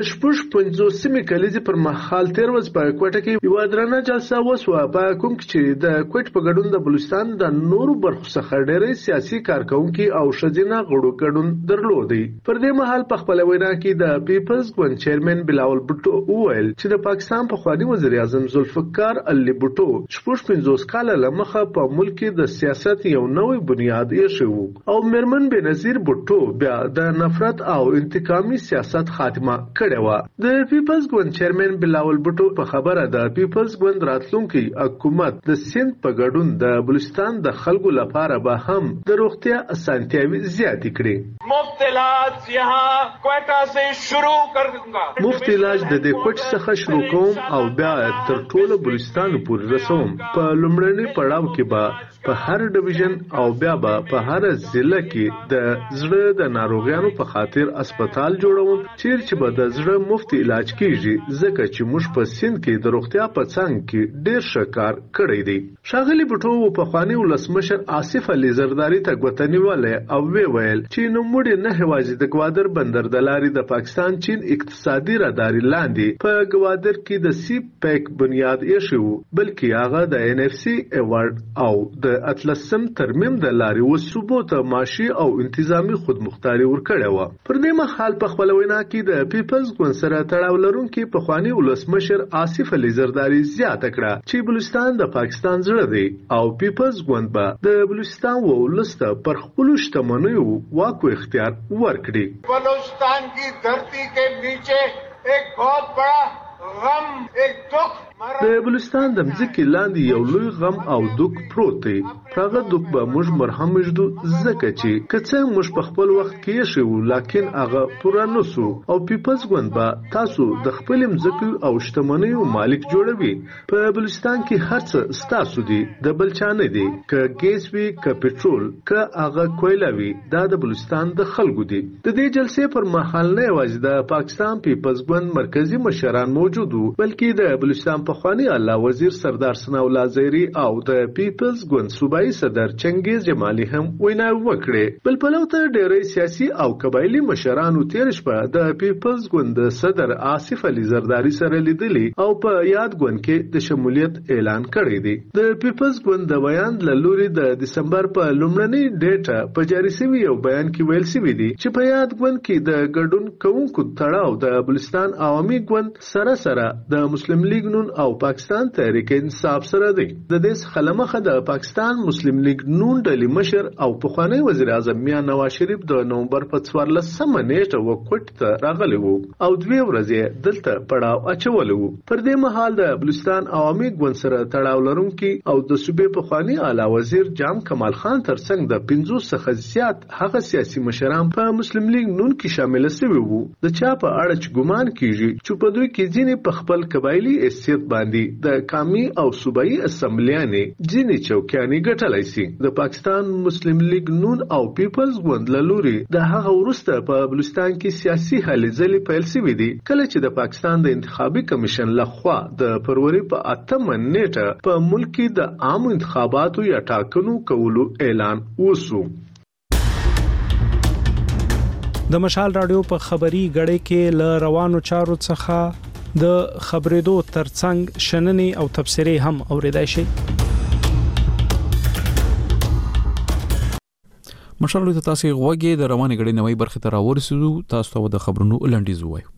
55 کلیزې پر مهال 13 ورځې په کوټه کې یو درنه جلسه وسوه په کوم چې د کوټ په ګډون د بلوچستان د نورو برخو څخه ډېری سیاسي کارکونکو او شذینه غړو ګډون درلودي. پر دې مهال په خپل وینا کې د پیپلز ګوند چیرمن بلاول بټو وویل چې د پاکستان په خواني وزیر اعظم ذوالفقار علي بټو 55 کال لمخه په ملک کې د سیاست یو نوې بنیاد ایښو او مرمن بنظیر بټو بیا د نفرت او انتقامي سیاست خاتمه کړې و. د پیپلز ګوند چیرمن بلاول بټو په خبره د پیپلز ګوند راتلونکي حکومت د سند په ګډون د بلوچستان د خلکو لپاره به هم د روغتیا اسانتیاوي زیاتې کړي.
مفت علاج یہاں کوئٹہ سے شروع کر دوں گا.
مفت علاج د دې کوټ څخه شروع کوم او بیا تر ټولو بلوچستان پورې رسوم. په لومړني پړاو کې به په هر ډیویژن او بیا به په هر ضلع کې د زړه د ناروغانو په خاطر هسپتال جوړوم چې به د زړه مفت علاج کیږي ځکه چې موږ په سند کې د روغتیا په څنګ کې ډیر شکار کړی دی. شاغلی بټو په خواني ولسمشر آصف علي زرداری ته غوتنی وله او ویل چې نو موږ نه هوازي د ګوادر بندر د لارې د پاکستان چین اقتصادي راداري لاندې په ګوادر کې د سی پیک بنیاد ایښو بلکې هغه د ان اف سی ایوارد او د اتلسم ترمیم د لارې وسوبوت ماشي او انتظامی خودمختاري ورکړه و. پر دې مهال په خپل وینا کې د پیپلز ګوند سره تړاو لرونکي په خواني ولسمشر آصف علي زرداری زیاته کړه چې بلوچستان د پاکستان زړه دی او پیپلز ګوند به د بلوچستان ولسته پر خپل شتمنیو واک اختیار ورکړي.
بلوچستان کی دھرتی کے نیچے ایک بہت بڑا غم، ایک دکھ
د بلوچستان د مځکې لاندې یو لوی غم او دک پروت دی. هغه دک به موږ مرهم وجدو ځکه چې که څه موږ په خپل وخت کې شو لیکن هغه پوره نسو او پیپلز ګوند به تاسو د خپل مځکې او شتمنیو مالک جوړوي. په بلوچستان کې هر څه ستاسو دي، د بل چا نه دي. که ګیس وي که پټرول که هغه کویلا وي دا د بلوچستان د خلکو دي. د دې جلسې پر مهال نه یوازې د پاکستان پیپلز ګوند مرکزی مشران موجود وو بلکې د بلوچستان په خواني الله وزیر سردار ثناءالله زیری او د پیپلز ګوند صوبایي صدر چنګیز جمالي هم وینا وکړه. بل پلو ته ډېری سیاسي او قبایلی مشرانو تیر شپه د پیپلز ګوند صدر آصف علي زرداری سره لیدلی او په یاد ګوند کې د شمولیت اعلان کړی دی. د پیپلز ګوند د بیان له لوري د دسمبر په لومړنۍ ډیټه په جاري شوی یو بیان کې ویل شوی دی چې په یاد ګوند کې د ګډون کوونکو تړاو د بلوچستان عوامي ګوند سره د مسلم لیگ نون او پاکستان تحریک انصاف سره دی. د دې څخه لمخه د پاکستان مسلم لیگ نون ډلې مشر او پخوانی وزیر اعظم میاں نواز شریف د نومبر په 14مه نیټه وکټ ته راغلی وو او 2 ورځې دلته پړاو اچولی وو. پر دې مهال د بلوچستان عوامي ګوند سره تړاو لرونکي او د صوبې پخوانی اعلی وزیر جام کمال خان ترڅنګ د 50 څخه زیات هغه سیاسي مشران په مسلم لیگ نون کې شامل شوي وو. د چا په اړه چې ګمان کیږي چې په دوی کې ځینې په خپل قبایلی حیثیت باندې د قومي او صوبایي اسمبلیانې ځینې چوکیانې ګټلای شي. د پاکستان مسلم لیگ نون او پیپلز ګوند له لوري د هغه وروسته په بلوچستان کې سیاسي هلې ځلې پیل شوې دي کله چې د پاکستان د انتخابي کمیشن لخوا د فروری په 8مه نیټه په ملک کې د عام انتخاباتو یا ټاکنو کولو اعلان وشو.
د مشال رادیو په خبري غړې کې ل روانو چارو څخه د خبرېدو ترڅنګ شننې او تبصرې هم اوریدای شي.
مشال ته تاسو غوږی د روانې غړي نوې برخه ته راورسېدو تاسو ته د خبرونو لنډیز وایو.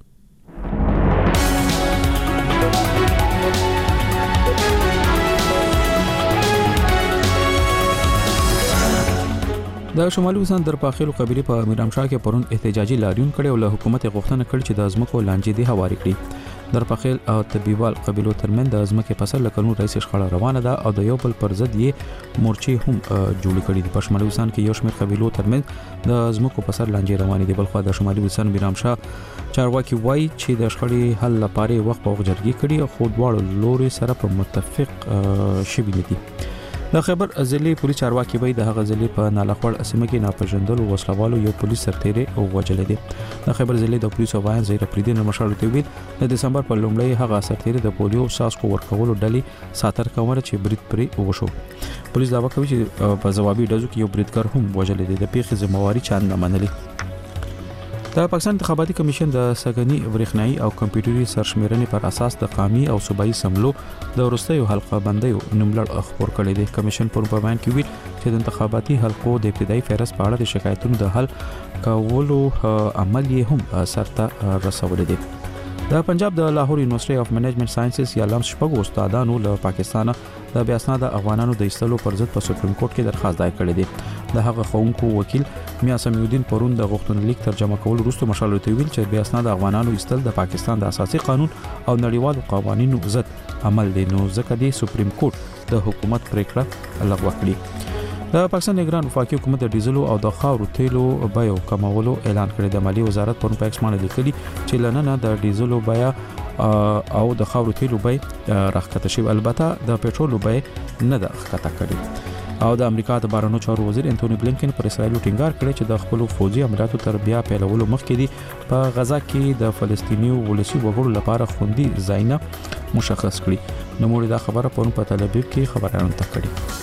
د شمالي وزن در پاخیلو قبيله په میرامشاه کې پرون احتجاجي لاریون کړي او له حکومت غوښتنه کړې چې د ازمکو لانجې دي هواري کړي. در پاخیل او طبيوال قبيلو ترمن د ازمکه پسر لکلو رئیس شخړه روانه ده او د یو بل پر ضد یې مورچې هم جوړ کړي دي. په شمالي وزن کې یو شمېر قبيلو ترمن د ازمکو پسر لانجې روانه دي. بلخو د شمالي وزن میرامشاه چارواکي وایي چې د شخړې حل لپاره وخت په وغجرګي کړي خو دواړو لوري سره په متفق شوي دي. د خیبر ضلع پولیس چارواکي وایي د هغه ضلع په نالاخوړ اسمه کې ناپېژندل وسلوالو یو پولیس سرتیری او وجل دي. د خیبر ضلع د پولیسو وایي زیر پریدین مشال تویل د دسمبر په لومړی هغه سرتیری د پولیو ساسکو ورکولو ډلې ساتر کومره چې برید پرې وشو. پولیس داوا کوي چې په ځوابي ډزو کې یو بریدګر هم وجل دي. د پیښې ذمہواری چا نه منلي. د پاکستان انتخاباتي کمیشن د سګنی ورېخنایی او کمپیوټري سرشمیرنې پر اساس د قومي او صوبایي سملو د ورستیو حلقه بندیو نوملړ خبر کړی دی. کمیشن پر بیان کې ویل چې د انتخاباتي حلقو د ابتدایي فهرست په اړه د شکایتونو د حل کولو عمل یې هم سرته رسولی دی. د پنجاب د لاهور یونیورسيټي اف منیجمنت ساينسز یا لمس شپږ استادانو له پاکستان د بیا اسناد افغانانو د ایستلو پر ضد په سپریم کورټ کې درخواست دای کړی دی. د هغه خونکو وکیل میا سمیودین پرون د غوښتنلیک ترجمه کول وروسته مشال ویل چې بیا اسناد افغانانو ایستل د پاکستان د اساسي قانون او نړیوالو قوانینو ضد عمل دی نو ځکه د سپریم کورټ د حکومت پریکړه لغوه کړې. د پاکستان نگران وفاقي حکومت د ډیزلو او د خاورو تیلو بیو کمولو اعلان کړی. د مالی وزارت په پیکس باندې لیکلي چې لننه د ډیزلو بیا او د خاورو تیلو بی راخته شي، البته د پېټرولو بی نه ده ښکته کړې. او د امریکا د بهرنیو چارو وزیر انټونی بلینکن پر اسرائیل ټینګار کړی چې د خپل فوجي عملیاتو تر بیا پیلولو مخکې دي په غزا کې د فلسطیني ولسی وګړو لپاره خوندي ځایونه مشخص کړي. نو موږ دا خبره په تل ابیب کې خبرانو ته کړې.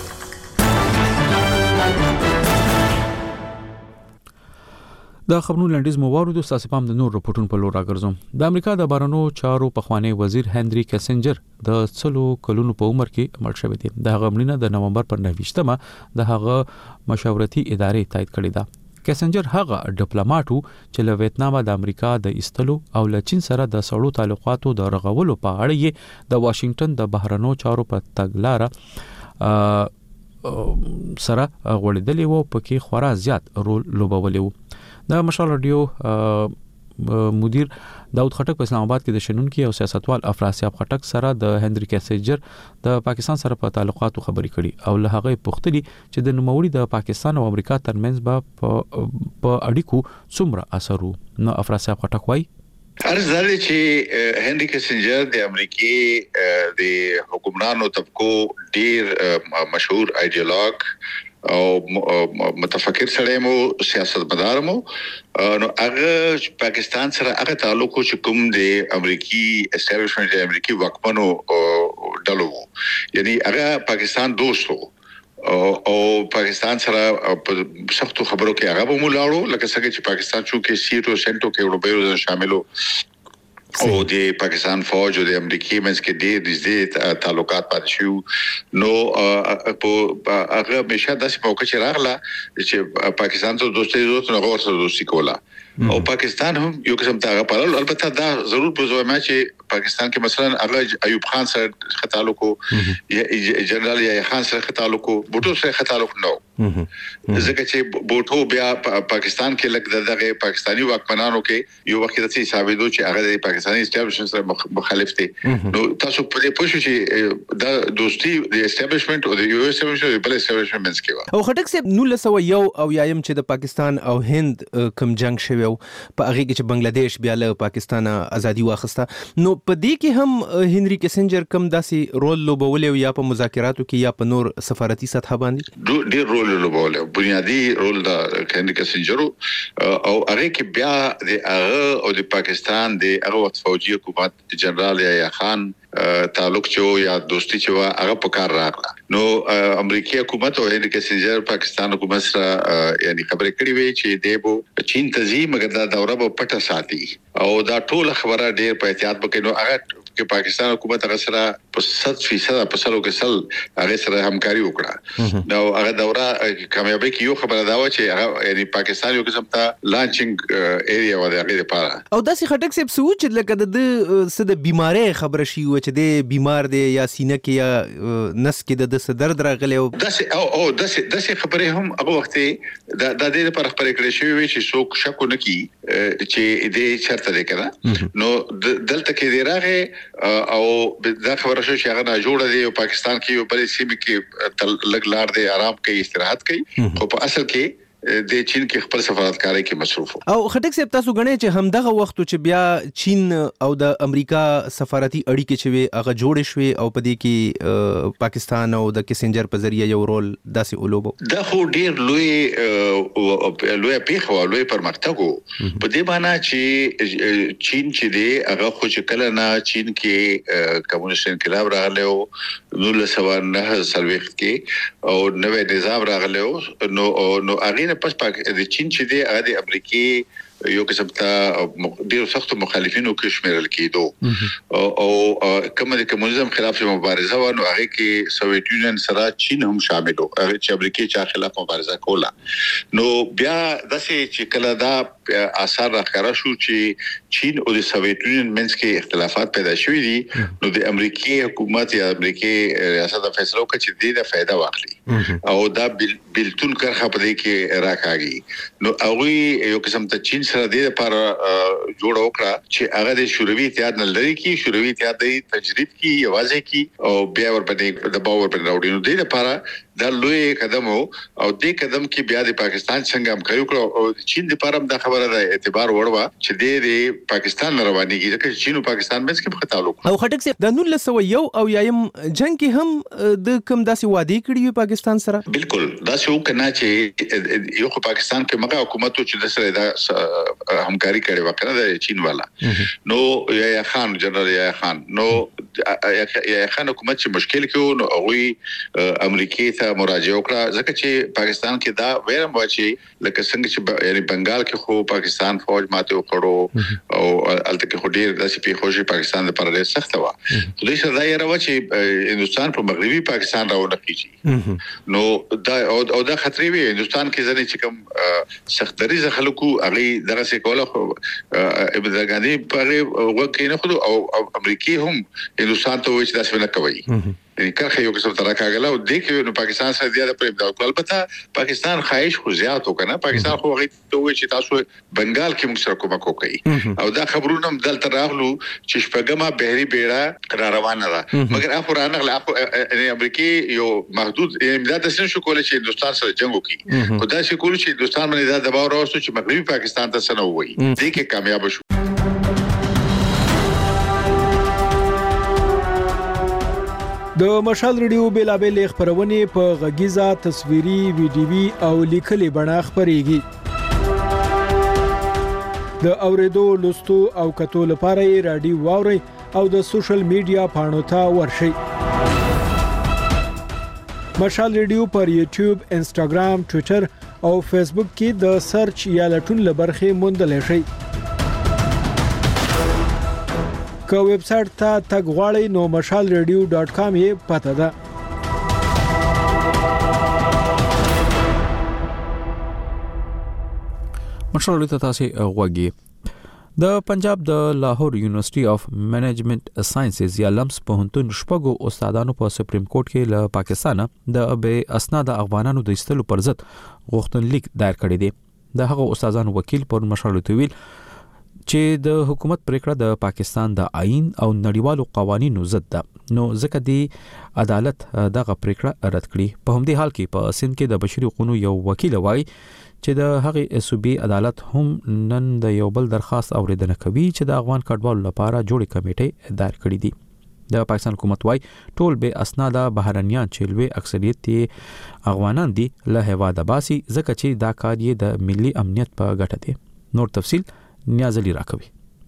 د خبرونو لنډیز مو واورو د ساسپام د نور رپورټونو په لور راګرځوم. د امریکا د بهرنیو چارو پخوانی وزیر هنري کیسنجر د 30 کلونو په عمر کې مړ شوی دی. د هغه مړینه د نومبر پر 9مه د هغه مشاورتي ادارې تایید کړې ده. کیسنجر هغه ډیپلوماټ چې له ویتنام د امریکا د ایستلو او له چین سره د سړو تعلقاتو د رغولو په اړه یې د واشنگټن د بهرنیو چارو په تګلارې سره غوړېدلی وو پکې خورا زیات رول لوبولی وو. د مشال رادیو مدیر داود خټک په اسلام آباد کې د شنونکو او سیاستوال افراسیاب خټک سره د هنري کیسنجر د پاکستان سره په تعلقاتو خبرې کړي او له هغه پوښتنه چې د نوموړي د پاکستان او امریکا ترمنځ په اړیکو څومره اثر وو. نو افراسیاب خټک وایي
ارزاله چې هنري کیسنجر د امریکای د حکمرانو طبقو ډیر مشهور ایډیالوګ او متفکر سره مو سیاست مدار مو نو هغه پاکستان سره هغه تعلق چې کوم د امریکي اسټابلیشمنت د امریکي وکمنو ډلو یعنی هغه پاکستان دوست او پاکستان سره په سختو خبرو کې هغه مو لاړو لکه څنګه چې پاکستان چې سیټو سنټو کې وړوبېرو شاملو او د پاکستان فوج او د امریکای منځ کې ډېر نږدې تعلقات پاتې شو. نو په هغه مشه داسې موقع چې راغله چې پاکستان ته دوستي نه غوښتل دوستي کوله او پاکستان هم یو قسم ته غواړل. البته دا ضرور په ځوامه چې پاکستان کې مثلا هغه ایوب خان سره تعلق یا جنرال یا خان سره تعلق بوټو سره تعلق نو ځکه چې بوټو بیا پاکستان کې لکه دغه پاکستانی واکمنانو کې یو وخت د ثابتو چې هغه د پاکستانی اسټابلیشمنت سره مخالف دي. نو تاسو په دې پوښتنه چې دا دوستي د اسټابلیشمنت او د یو اسټابلیشمنت بل اسټابلیشمنت منځ کې و
او خټک صاحب 1901 او یایم چې د پاکستان او هند کم جنگ شوی په هغه کې چې بنگلاديش بیا له پاکستان ازادي واخسته. نو په دې کې هم هنري کیسنجر کم داسې رول لوبولې یا په مذاکراتو کې یا په نور سفارتي سطح باندې
ډېر رول لوبولې. بنیادی رول دا هنري کیسنجر او هغه کې بیا د هغه او د پاکستان د هغه وخت فوجي حکومت جنرال یا خان تعلق چې یا دوستي چې هغه په کار راغله. نو امریکای حکومت او هند کسنجر پاکستان حکومت سره یعنی خبرې کړې وي چې دیبو چین تزي مګر دا دوره په پټه ساتي او دا ټول خبره ډېر په احتیاط وکړي. نو هغه چې پاکستان حکومت هغه سره په 100% په سلو کې سل هغه سره همکاري وکړه. نو هغه دوره کامیابی کې یو خبره دا و چې هغه یعنی پاکستان یو قسم ته لانچینګ ایریا و د هغه لپاره
او داسې خټک سپ سوچ لکه د سده بیماری خبره شي و چې د بیمار دی یا سینه کې یا نس کې د درد راغلی او
داسې خبره هم هغه وخت د دې لپاره خبرې کړې شوې وي چې څوک شک نه کوي چې دې چرته ده کړه. نو دلته کې دی راغی او دا خبره شو چې هغه نه جوړه دی او پاکستان کې یو بل سیمه کې لګ لار دی آرام کوي استراحت کوي خو په اصل کې د چین کې خپل سفارتکاري کې مصروف
او خټک صاحب تاسو غنئ چې همدغه وخت چې بیا چین او د امریکا سفارتي اړیکې چې وي هغه جوړې شوې او په دې کې پاکستان او د کسنجر په ذریعہ یو رول داسې ولوبو.
دا خو ډیر لوی پیښه او لوی پرمختګ په دې معنی چې چین چې دی هغه خو چې کله نه چین کې کمونیست انقلاب راغلی او 1949 کې او نوې نظام راغلی نو هغه پس د چین چې دی هغه د امریکای یو قسم ته ډیر سخت مخالفینو کې شمیرل کېدو او کوم د کمونیزم خلاف مبارزه و نو هغه کې سوویت یونین سره چین هم شامل و هغه چې امریکای چا خلاف مبارزه کوله. نو بیا داسې چې کله دا اثر راخره شو چې چین او د سوویت یونین منځ کې اختلافات پیدا شوي دي نو د امریکای حکومت یا امریکای ریاست فیصله وکړه چې دې د فائدہ واخلي او دا بلتون کرخه په دې کې راکاږي. نو هغه یو قسم ته چین سره د لپاره جوړ وکړه چې هغه د شوروي اتحاد نه لري کې شوروي اتحاد د تجرید کې یوازې کې او بیا ورپدې د باور پر راوړي. نو د لپاره دا لوی قدم او دې قدم کې بیا د پاکستان څنګه همکاري وکړه او چین لپاره د خبره د اعتبار وړوا چې د پاکستان روانيږي ځکه چې چین او پاکستان مېز کې په تعلق
او خټک صاحب د 1901 او یایم جنگ کې هم د کوم داسې وعده کړی وي پاکستان سره.
بالکل داسې وکړه چې یو پاکستان کې مګه حکومت چې د سره دا همکاري کړي وکړه د چین والا نو یا خان جنرال یا خان نو یا خان حکومت چې مشکل کې نو هغه امریکای ته مراجعه وکړه ځکه چې پاکستان کې دا ویرم و چې لکه څنګه چې یعنی بنگال کې خو پاکستان فوج ماته وکړو او الته کې خو ډیر داسې پیښوږي پاکستان لپاره ډیر سخت و. خو دې سره دا یې راو چې هندستان په مغربي پاکستان راوړل کیږي نو دا او دا خطرې وي هندستان کې ځنې چې کوم سخت دریزه خلکو هغه دغه څه کوله خو ابن غاني په وکه نه خو او امریکای هم هندستان ته وایي چې تاسو نه کوي کرخه یو قسم تر راکاګله او د کې نو پاکستان سره زیاده پر امداد کول البته پاکستان خواهش خو زیات وکنه پاکستان خو هغه ته وایي چې تاسو بنگال کې موږ سره کومک وکړي او دا خبرونه هم دلته راغلو چې شپږمه بحري بیړه را روانه ده مګر افغان غل امریکای یو محدود امداد سره شو کولای چې هندستان سره جنگ وکړي خو دا چې کول چې هندستان باندې دا دباو راوستو چې مغربي پاکستان ته سره وایي دې کې کامیاب شو.
د مشال ریډیو بیلابل خبرونه په غږیزه تصویري ویډیوي او لیکلي بڼه خبريږي. د اوریدو لوستو او کتو لپاره رادیو واوري او د سوشل میډیا پاڼو ته ورشي. مشال ریډیو پر یوټیوب، انسټاګرام، ټوئیټر او فیسبوک کې د سرچ یا لټون لبرخه موندل شي. که ویب سټ ته تګ غواړئ نو mashalradio.com یې پته ده.
مشال ته تاسو غوږی د پنجاب د لاهور یونیورسيټي اف منیجمنت ساينسز یا لمس پوهنتون شپږو استادانو په سپریم کورټ کې له پاکستان د به اسناد افغانانو د استلو پر ضد غوښتنلیک دایر کړی دی. د هغو استادانو وکیل پر مشال تویل چې د حکومت پریکړه د پاکستان د آئین او نړیوالو قوانینو ضد ده نو ځکه دی عدالت دغه پریکړه رد کړي. په همدې حال کې په سند کې د بشري حقوقو یو وکیل وایي چې د هغې صوبې عدالت هم نن د یو بل درخواست اوریدنه کوي چې د افغان کډوالو لپاره جوړې کمیټې دایر کړې دي. د پاکستان حکومت وايي ټول به اسناد بهرنیان چې لوی اکثریت افغانان دي له هواده باسي ځکه چې دا کار یې د ملي امنیت په ګټه دی. نور تفصیل نیازلی راکوي.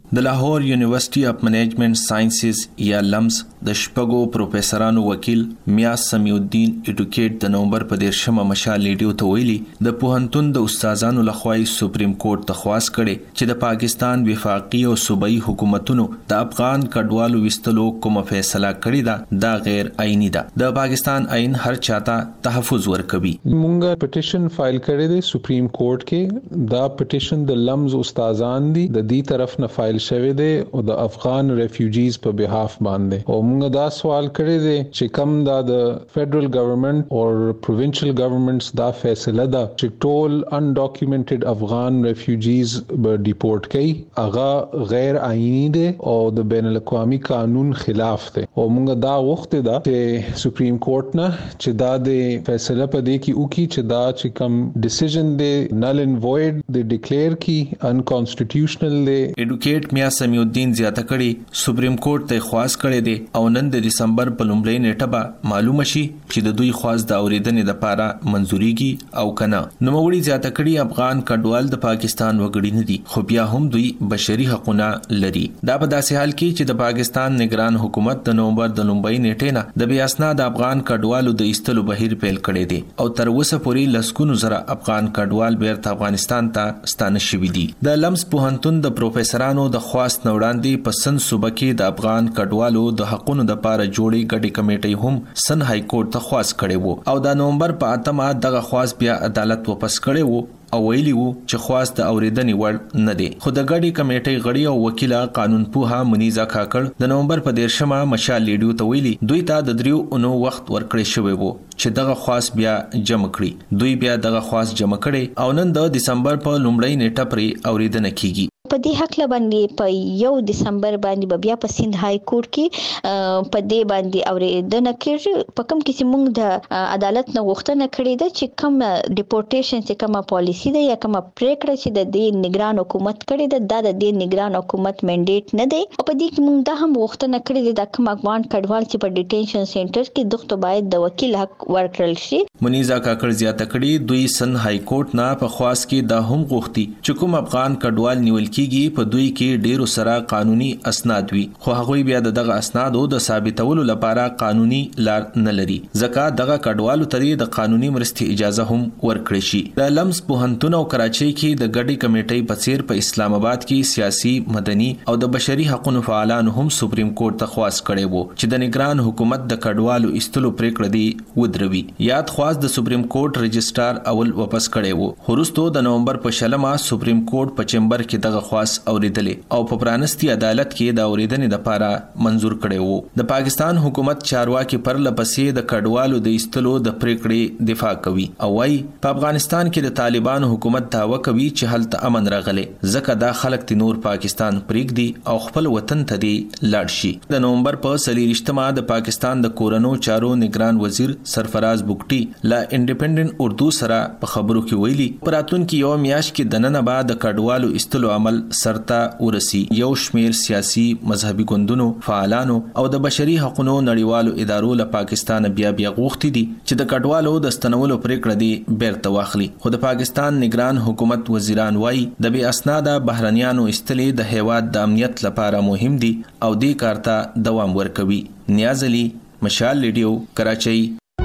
د لاهور یونیورسيټي اف منیجمنت ساينسز یا لمز د شپږو پروفیسورانو وکیل میاں سمیع الدین اډوکیټ د نومبر په 10مه مشال لیډیو ته ویلي د پوهنتون د استادانو لخوا سپریم کورټ ته خواست کړي چې د پاکستان وفاقي او صوبایي حکومتونو د افغان کډوالو وستلو کومه فیصله کړې ده دا غیر آئینی ده. د پاکستان آئین هر چاته تحفظ ورکوي.
مونږه پټیشن فایل کړی دی سپریم کورټ کې. دا پټیشن د لمز استادان دي د دې طرف نه فایل شوی دی او د افغان ریفیوجیز په بهاف باندې. او موږ دا سوال کړی دی چې کوم دا د فدرل ګورنمنت او پروینشل ګورنمنټس دا فیصله ده چې ټول انډاکومنټډ افغان ریفیوجیز به ډیپورټ کړي هغه غیر آئینی دی او د بین الاقوامي قانون خلاف دی. او موږ دا وخت ده چې سپریم کورټ نه چې دا د فیصله په دې کې وکړي چې دا چې کوم ډیسیژن دی نل اینڈ وایډ دی ډیکلیئر کی انکانسټیټیوشنل دی.
ایډوکیټ میاں سمیع الدین زیاته کړي سپریم کورټ ته خواست کړي دي او نن د دسمبر په لومړۍ نیټه به معلومه شي چې د دوی خواست د اوریدنې لپاره منزوريږي او کنه. نو موږ زیاته کړي افغان کډوال د پاکستان وګړي نه دي خو بیا هم دوی بشري حقوقونه لري. دا په داسې حال کې چې د پاکستان نگران حکومت د نومبر د لومړۍ نیټې نه د بیا اسناد افغان کډوالو د ایستلو بهیر پیل کړي دي او تر اوسه پورې لسګونو زره افغان کډوال بیرته افغانستان ته ستانه شوي دي. د لمز پوهنتون د پروفیسورانو د خواست نوړاندې په سن صوبه کې د افغان کډوالو د حقوقو د لپاره جوړې غټي کمیټې هم سن های کورټ ته خواست کړي وو او د نومبر په 8مه دغه خواست بیا عدالت واپس کړي وو او ویلی وو چې خواست د اوریدنې وړ نه دی. خو د غړي کمیټې غړي او وکیل قانون پوها منیزا کاکړ د نومبر په 10مه مشال لیډیو ته ویلي دوی ته د دریو اونو وخت ورکړی شوی وو چې دغه خواست بیا جمع کړي. دوی بیا دغه خواست جمع کړي او نن د دسمبر په لومړۍ نیټه پرې اوریدنه کیږي.
په دې حق باندې په 1 دسمبر باندې بیا په سند های کورټ کې په دې باندې اوریدنه کیږي. په کوم کې موږ د عدالت نه غوښتنه کړې ده چې کوم ډیپورټیشن چې کومه پالیسی ده یا کومه پریکړه چې د دې نگران حکومت کړې ده دا د دې نگران حکومت منډیټ نه دی. او په دې کې موږ دا هم غوښتنه کړې ده د کوم افغان کډوال چې په ډیټینشن سنټر کې دغه باید د وکیل حق ورکړل شي.
منیزا کاکړ زیاته کړي دوی سن های کورټ نه په خواست کې دا هم غوښتي چې کوم افغان کډوال نیول کیږي په دوی کې ډیرو سره قانوني اسناد وي خو هغه بیا دغه اسنادو د ثابتولو لپاره قانوني لار نه لري ځکه دغه کډوالو ته د قانوني مرستې اجازه هم ورکړي شي. د لمز پوهنتون او کراچۍ کې د غړي کمیټې په څیر په اسلام آباد کې سیاسي مدني او د بشري حقوقو فعالان هم سپریم کورټ ته خواست کړي وو چې د نگران حکومت د کډوالو ایستلو پریکړه دی ودروي. یاد خواست د سپریم کورټ رجسترار اول واپس کړي وو. هرڅو د نومبر په 16مه سپریم کورټ په چمبر کې دغه خواست اوریدلې او په پرانستی عدالت کې د اوریدنې لپاره منزور کړي وو. د پاکستان حکومت چارواکي پر لپسې د کډوالو د ایستلو د پریکړې دفاع کوي او وايي په افغانستان کې د طالبان حکومت دعوه کوي چې هلته امن راغلی ځکه دا خلک د نور پاکستان پریږدي او خپل وطن ته دی لاړ شي. د نومبر په 23مه د پاکستان د کورونو چارو نگران وزیر سرفراز بوګټي لا انډیپندنت اردو سره په خبرو کې ویلي پراتون کې یو میاش کې دننه بعد د کډوالو ایستلو عمل سرتا ورسی. یو شمیر سیاسي مذهبي ګوندونو فعالانو او د بشري حقوقو نړیوالو ادارو له پاکستان بیا غوښتي دي چې د کډوالو د ستنولو پریکړه دی بیرته واخلي. خو د پاکستان نگران حکومت وزیران وایي د بې اسناده بهرنیانو استلې د هیواد د امنیت لپاره مهم دي او دې کار ته دوام ورکوي. نیاز علي، مشال لیډیو، کراچۍ.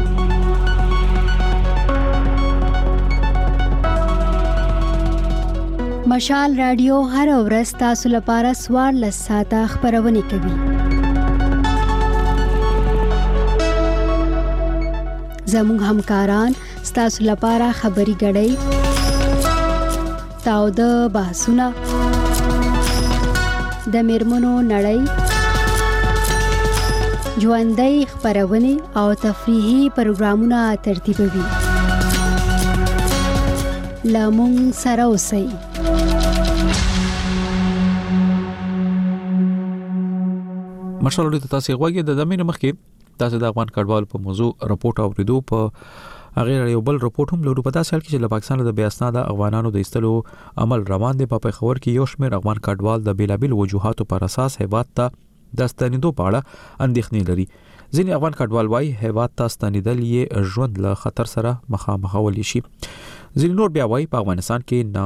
مشال رادیو هر ورځ تاسو لپاره 14 ساعته خبرونه کوي. زموږ همکاران تاسو لپاره خبري غړي تاو د بحثونه د میرمنو نړۍ ژوندۍ خبرونه او تفریحي پروګرامونه ترتیبوي. لامون سره اوسئ.
مشال ته تاسو غوږی د زمينه مخکې تاسو د افغان کډوال په موضوع راپورټ اوریدو په غیر یو بل راپورټ هم لرو په داسې حال کې چې د پاکستان د بیا اسناد افغانانو د ایستلو عمل روان دی. په خبر کې یو شمېر افغان کډوال د بیلابل وجوهاتو پر اساس هیواد ته د ستنېدو په اړه اندېښنې لري. ځینې افغان کډوال وايي هیواد ته ستنیدل یې ژوند له خطر سره مخامخول شي. ځینې نور بیا وايي په افغانستان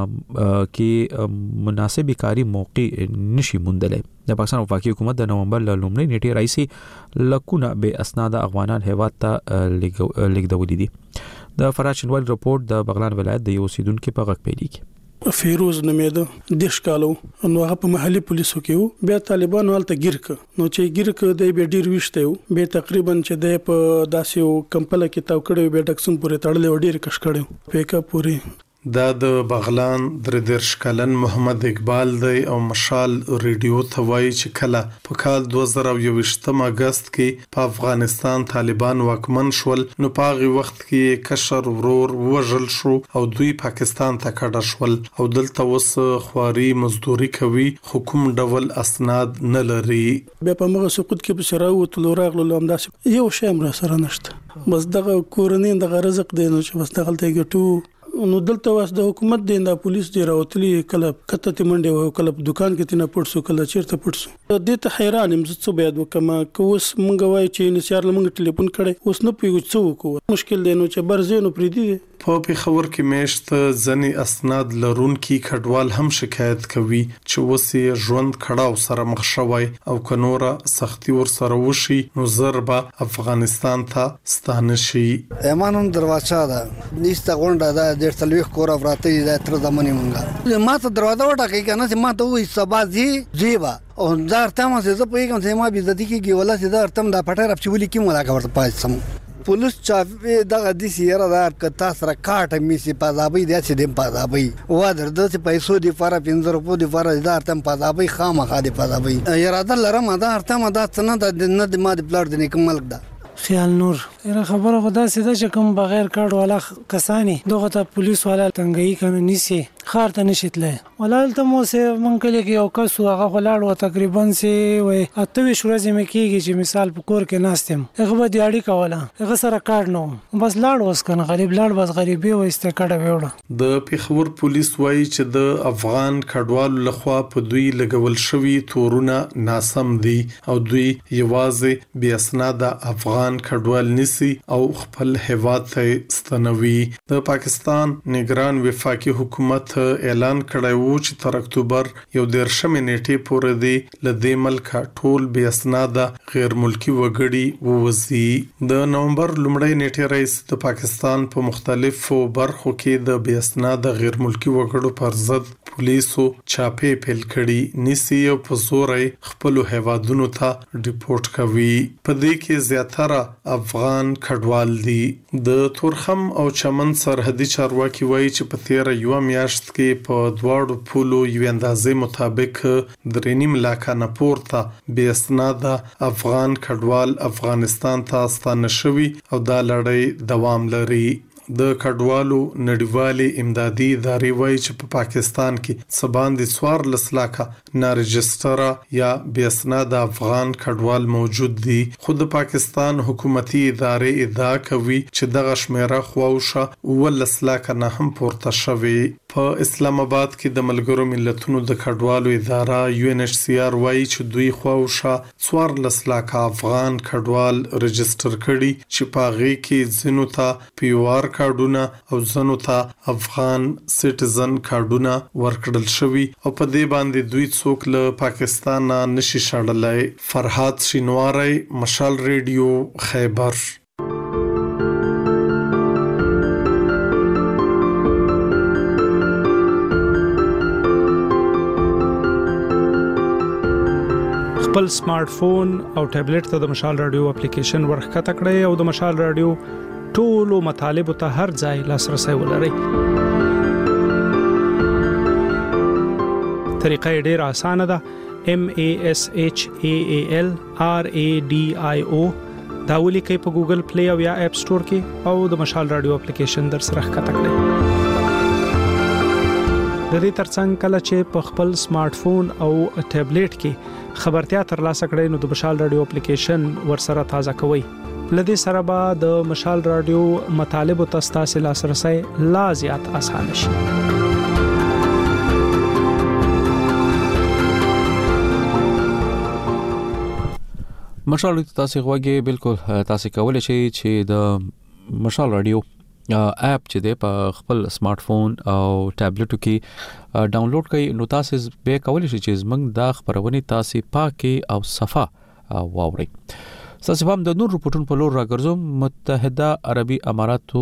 کې مناسب کاری موقع نشي موندلای. د پاکستان وفاقي حکومت د نومبر ل لومړۍ نیټې راځي لکونه به اسناد افغانان هیواد ته لیږدولې دي. د فرات شینواري رپورت د بغلان ولایت د یو اوسیدونکو په غږ پیلېږي.
فیروز نمېده دیش کالو نو هغه په محلي پولیسو کې وو. بیا طالبانو هلته ګیر ک نو چې ګیر ک د به ډیر وشته وو. به تقریبا چې د په داسې کمپله کې تاو کړو به ډکسون پورې تړلې ډیر کش کړو پیکا پوری.
دا د بغلان درش کلن محمد اقبال دی او مشال ریډیو ته وایي چې کله په کال 2021 اگست کې په افغانستان طالبان واکمن شول نو په هغه وخت کې کشر ورور وژل شو او دوی پاکستان ته کډه شول او دلته وس خواري مزدوري کوي خو کوم ډول اسناد نه لري.
بیا په مغه سقوط کې په شراو تل راغلو همداسې یو شی مر سره نشته بس دغه کورنۍ دغه رزق دی نو چې بس دغه ته ګټو نو دلته واس د حکومت د پولیس دی راوتلی کله کته تمنډه او کله دکان کې تنه پټسو کله چیرته پټسو د ته حیران يم څه بیا وکما کوس مونږ وای چې نسیار لمنګ ټلیفون کړي اوس نه پیږو څه وکړو مشکل دی نو چې برزینو پریدي
په پیښور کې میشت ځنی اسناد لرونکي کډوال هم شکایت کوي چې وسې ژوند کړهو سره مخ شوی او کنوره سختي ور سره وشي نو ضربه افغانستان ته ستانه شي.
ایمانون دروازه ده نيسته غونډه ده د تلويخ کور افراطي د تر زمانه مونږه ما ته دروازه وټاکي کنه چې ما ته وې سبازي زیبا او دا ارتم زه په کوم چې ما بيزدي کې ولا چې دا ارتم دا پټه رب چې ولي کې مولا کا ورته پاتسم پولیس چا دغه د سیاره دا کتا سره کاټه میسي پازابي د چې د پازابي و درته چې پیسو دی فار 500 روپو دی فار دا ارتم پازابي خامخا دی پازابي اراده لرم دا ارتم دا څنګه د نه د ما د پلار د نیکم ملک دا
خیال نور یره خبره خدا سیده چې کوم بغیر کارت والا کسانی دغه ته پولیس والا تنګي کنه نيسي خار ته نشیتله ولالته مو سه منکل کې یو کس هغه ولاړ و تقریبا سي وي اته شورزه مې کېږي چې مثال په کور کې ناستم هغه به دیاړي کوله هغه سره کارت نو بس لاړ وس کنه غریب لاړ بس غریبي و استکړه وړه.
د پیښور پولیس وایي چې د افغان کډوالو لخوا په دوی لګول شوی تورونه ناسم دي او دوی یوازې بیا اسناد افغان کډوال نسی او خپل هیواد ته ستنوي. د پاکستان نگران وفاقي حکومت اعلان کړی و چې تر اکتوبر 11 نیټې پورې دی لدې ملک ټول بیا اسناد غیر ملکی وګړي ووزي. د نومبر لومړۍ نیټې رئیس د پاکستان په مختلفو برخو کې د بیا اسناد غیر ملکی وګړو پر ضد پولیسو چاپې پیل کړي نسی او په زور خپل هیوادونو ته ریپورت کوي. په دې کې زیاتره افغان کډوال دي. د تورخم او چمن سرحدي چارواکي وایي چې په 13 یو میاشت کې په دواړو پولو یو اندازې مطابق 3.5 لک نه پورته بې اسناد افغان کډوال افغانستان ته ستانه شوي او دا لړۍ دوام لري. د کډوالو نړیوالي امدادي ادارې وایي چې په پاکستان کې سباندې 14 لکه نارجستره یا بې اسناد افغان کډوال موجود دي خو د پاکستان حکومتي ادارې ادعا کوي چې دغه شمیره خواوشه 19 لکه نه هم پورته شوي. په اسلام آباد کې د ملګرو ملتونو د کډوالو اداره UNHCR وایي چې دوی خواوشه 14 لکه افغان کډوال رجستر کړي چې په هغه کې ځینو ته پیوار کارډونه او ځنو ته افغان سټیزن کارډونه ورکړل شوی او په دې باندې دوی څوک له پاکستان نشي شړلای. فرحات شینواری مشال ریډیو خیبر.
خپل سمارټ فون او ټابلیټ ته د مشال رادیو اپلیکیشن ورخته کړئ او د مشال رادیو ټولو مطالب ته هر ځای لاسرسي ولرئ. طریقه ډیره اسانه ده. MASHAAL RADIO دا ولیکئ په ګوګل پلی او یا اپ سٹور کې او د مشال رادیو اپلیکیشن در سره ښکته کړئ. د دې ترڅنګ کله چې په خپل سمارټ فون او ټابلیټ کې خبرتیا ترلاسه کړئ نو د مشال رادیو اپلیکیشن ورسره تازه کوئ. لدې سره به د مشال رادیو مطالب او تاسو لاسرسي لا زیات آسان شي.
مشال تاسو غوږی بالکل تاسو کولای شئ چې د مشال رادیو اپ چې د په خپل سمارټ فون او ټابلیټو کې ډاونلوډ کړئ نو تاسو به کولای شئ چې زمنګ د خبرونه تاسو پاکي او صفه واورئ. تاسو هم د نور رپورټونو په لور راګرځو. متحده عربي اماراتو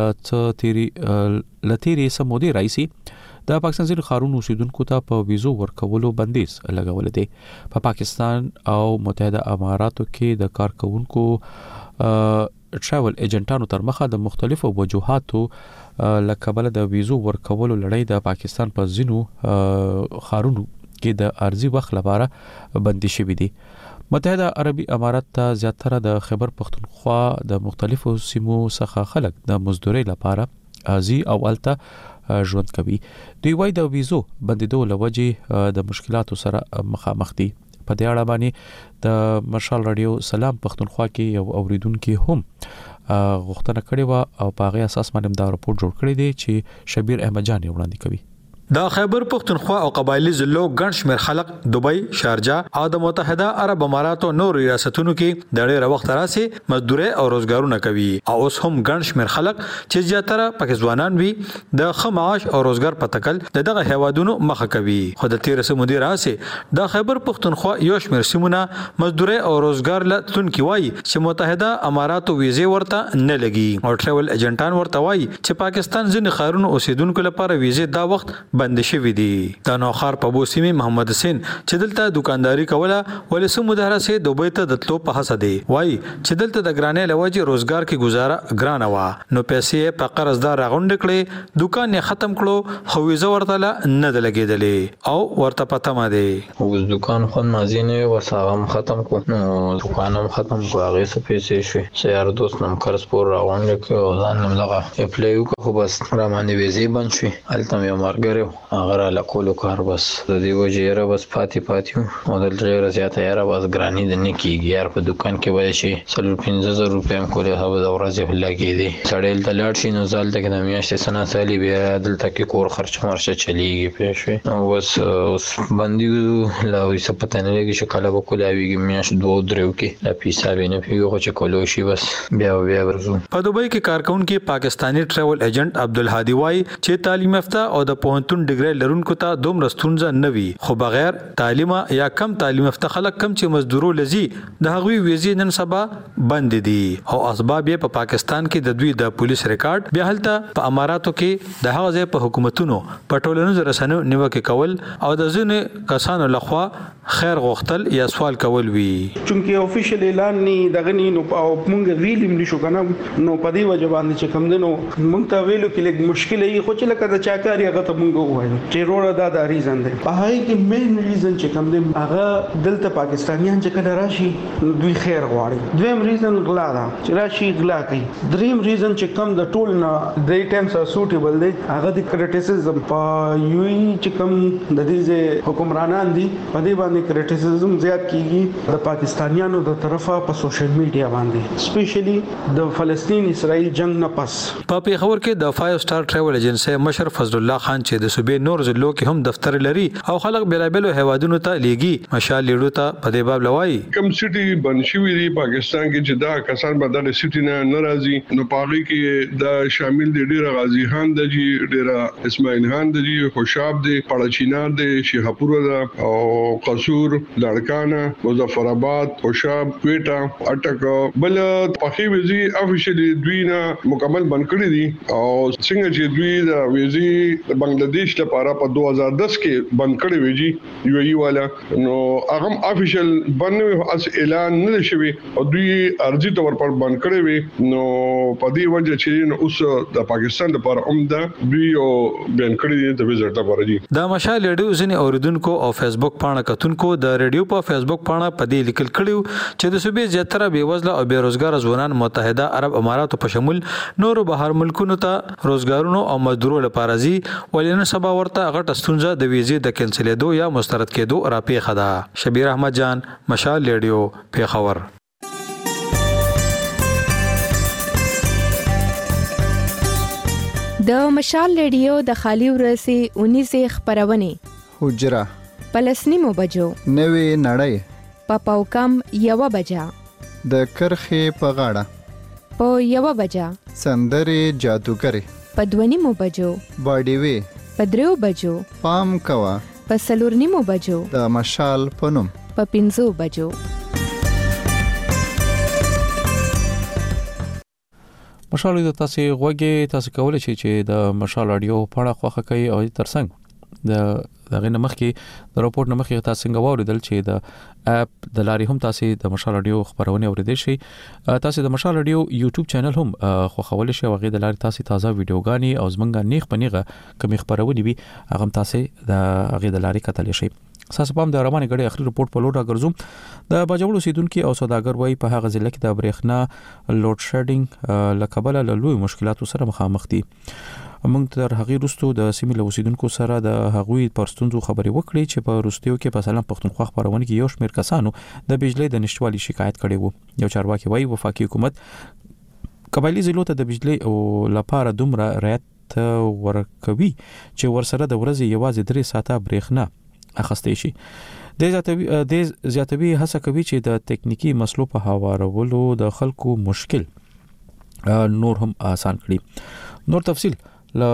لتيري سمودي رئیسي د پاکستان ځینو ښارونو اوسیدونکو ته په ویزو ورکولو بندیز لګول دي. په پاکستان او متحده اماراتو کې د کارکونکو ټراول ایجنټانو تر مخه د مختلفو وجوهاتو لکبل د ویزو ورکولو لړۍ د پاکستان په ځینو ښارونو کې د ارزي وخت لپاره بندي شوې دي. متحده عربي امارات ته زیاتره د خیبر پختونخوا د مختلفو سیمو څخه خلک د مزدوري لپاره ازي او الته ژوند کوي. دوی وايي د ویزو بندیدو لوجه د مشکلاتو سره مخامخ دي. په دې اړه باندې د مشال رادیو سلام پختونخوا کې یو اوریدونکو هم غوښتنه کړې و او په هغه اساس باندې دا راپور جوړ کړی دی چې شبیر احمد جان وړاندې کوي.
د خیبر پختونخوا او قبایلی ضلعو ګڼ شمېر خلک دوبۍ، شارجه او د متحده عرب اماراتو نور ریاستونو کې د ډېر وخت راځي مزدوري او روزګارونه کوي او اوس هم ګڼ شمېر خلک چې زیاتره پاکستانیان وي د خماش او روزګار په تکل دغه هیوادونو مخه کوي. خو د 13 مدیر راځي د خیبر پختونخوا یو شمېر سیمونه مزدوري او روزګار لتون کی وای چې متحده اماراتو ویزه ورته نه لګي او ټریول ایجنټان ورته وای چې پاکستان ځینې ښارونو اوسیدونکو لپاره ویزه دا وخت بند شوی دی. د نوخار په بوسیمه محمد حسین چې دلته دکانداری کوله ولې سمو دهره سه دوبۍ ته د تلو په حسد دی وای چې دلته د ګرانې لوجه روزګار کې گزاره ګرانه وا نو پیسې په قرضدار راغونډ کړي دکان یې ختم کړو خو ویزه ورته نه د لګیدلې او ورته پته ما دی
اوس دکان خو مازینه وساغم ختم کو نو دکانم ختم کو هغه څه پیسې شي سیار دوست نم قرض پور راغونډ کړو ځان نم لغه اپلای کو بس را باندې ویزه بند شي التم یو مرګره اگر له کولو کار بس د دې وجه را بس پاتې او د ډیر زیاته یاره بس ګرانی د نکیږي یار په دکان کې وای شي 15000 روپیا هم کولې هغه د ورځې لګېدي سړی ته لاړ شي نو ځل ته د میاشتې سنا سالي بیا دلته کې کور خرچ مرشه چلیږي پېښې نو بس باندې لا وسه پته نه لګي چې کله به کولاویږي میاشت 2-3 کې لا پیسې نه پیږي خو چې کولو شي بس بیا ورزو.
په دوبۍ کې کارکونکو پاکستانی ټریول ایجنټ عبدالهادي وای چې تعلیم یافته او د پوهنتون ډیګری لرونکو ته دومره ستونزه نه وي خو بغیر تعلیم یا کم تعلیم یافته خلک کم چې مزدورو لذي د هغوی ویزې نن سبا بند دي او اسباب یې په پاکستان کې د دوی د پولیس ریکارډ بیا هلته په اماراتو کې د هغه ځای په حکومتونو په ټولنیزو رسنیو نیوکه کول او د ځینې کسانو لخوا خیر غوښتل یا سوال کول وی
چونکی افیشل اعلان نه دغه نه نو مونږ ویلم نشو کنه نو په دې وجه باندې چې کوم دنو مونږ ته ویلو کې لږ مشکل ای خو چې لکه د چاکاری هغه ته مونږ وایو چې روړه دا ریزن دی په هغه کې مین ریزن چې کوم دی هغه دلته پاکستانیان چې کله راشي دوی خیر غواړي. دویم ریزن غلا ده چې راشي غلا کوي. دریم ریزن چې کوم د ټول نه د ټایمز سوټیبل دی هغه د کریټیسیزم په یوي چې کوم د دې حکمرانان دي په دې باندې کریټیسیزم زیات کیږي د پاکستانیانو د طرفه په سوشل میډیا باندې سپیشلی د فلسطین اسرائیل جنگ نه پس.
په پیښور کې د 5 سٹار ټریول ایجنسی مشر فضل الله خان چې د صوبې نور ضلعو کې هم دفتر لري او خلک بیلابل هوادونو ته لیږي مشال لیډو ته په دې باب لوي
کم سټي بنشوي دی پاکستان کې چې دا کسان به د سټي نه ناراضي نو پاغي کې دا شامل دي ډیر غازی خان د جی ډیر اسماعیل خان د جی خوشاب دی پړچینار دی شیخپور دا او قصور لړکانه مظفر آباد خوشاب کوټا اٹک بل پخې ویزي افیشلی دوی نه مکمل بند کړی دي او څنګه چې دوی د ویزي د بنگلاديش لپاره په 2010 کې بند کړی ویجی یو ای والا نو هغه افیشل باندې اس اعلان نه شوی او دوی ارزي تور پر بند کړی وی نو په دې وجه چې اوس د پاکستان لپاره عمده دوی او بیان کړی د وزارت لپاره دي.
دا مشال لیډو ځنې اوریدونکو او فیسبوک پاڼه کتونکو د ریډیو په فیسبوک پاڼه په دې لیکل کړیو چې د صوبې زیاتره بیوزله او بیروزګار ځوانان متحده عرب اماراتو په شمول نورو بهر ملکونو ته روزګارونو او مزدورو لپاره ځي ولینه سبا ورته غټ ستونزه د ویزې د کینسلېدو یا مسترد کېدو راپېښه ده. شبیر احمد جان مشال لیډیو پیښور.
د مشال لیډیو د خالی ورسې 19 خبرونه
حجره
پلسنیمو بجو
نوې نړۍ
په پاوکم 1 بجه،
د کرخې په غاړه
په 1 بجه،
سندرې جادوګرې
په 2:30 بجو،
باډي وی
په 3 بجو،
پام کوا
په 4:30 بجو،
د مشال په نوم
په 5 بجو.
مشال د تاسو غوږی تاسو کولای شئ چې د مشال اډیو په اړه خوښه کوي او ترڅنګ د دغه نمخکي د راپور نمخکي تاسو څنګه واوریدل چې د اپ د لاري هم تاسو د مشال اډیو خبرونه اوریدل شي. تاسو د مشال اډیو یوټیوب چینل هم خوښول شي او غي د لاري تاسو تازه ویډیوګانی او زمونږه نیخ پنیغه کوم خبرونه وي هغه تاسو د غي د لاري کتل شي. ساس پام د رواني غړي اخري رپورت په لوړ راګرځوم. د باجوړ اوسیدونکو او سوداګر وای په هغه ځل کې د برېښنا لوډ شیډینګ لکبل له لوی مشکلاتو سره مخامخ دي. موږ تر هغه وروسته د سیمې له اوسیدونکو سره د هغوی پرستونزو خبرې وکړې چې په روستیو کې په سلام پښتونخوا خبرونه کې یو شمېر کسانو د بجلی د نشټوالي شکایت کړي وو. یو چارواکي وای وفاقي حکومت قبایلی ضلعو ته د بجلی او لپاره دومره رعایت ورکوي چې ورسره د ورځې یوازې 3 ساعته برېښنا اخستې شي. د زیاتوي هڅه کوي چې د تکنیکی مسلو په هوارولو د خلکو مشکل نور هم آسان کړي. نور تفصيل ل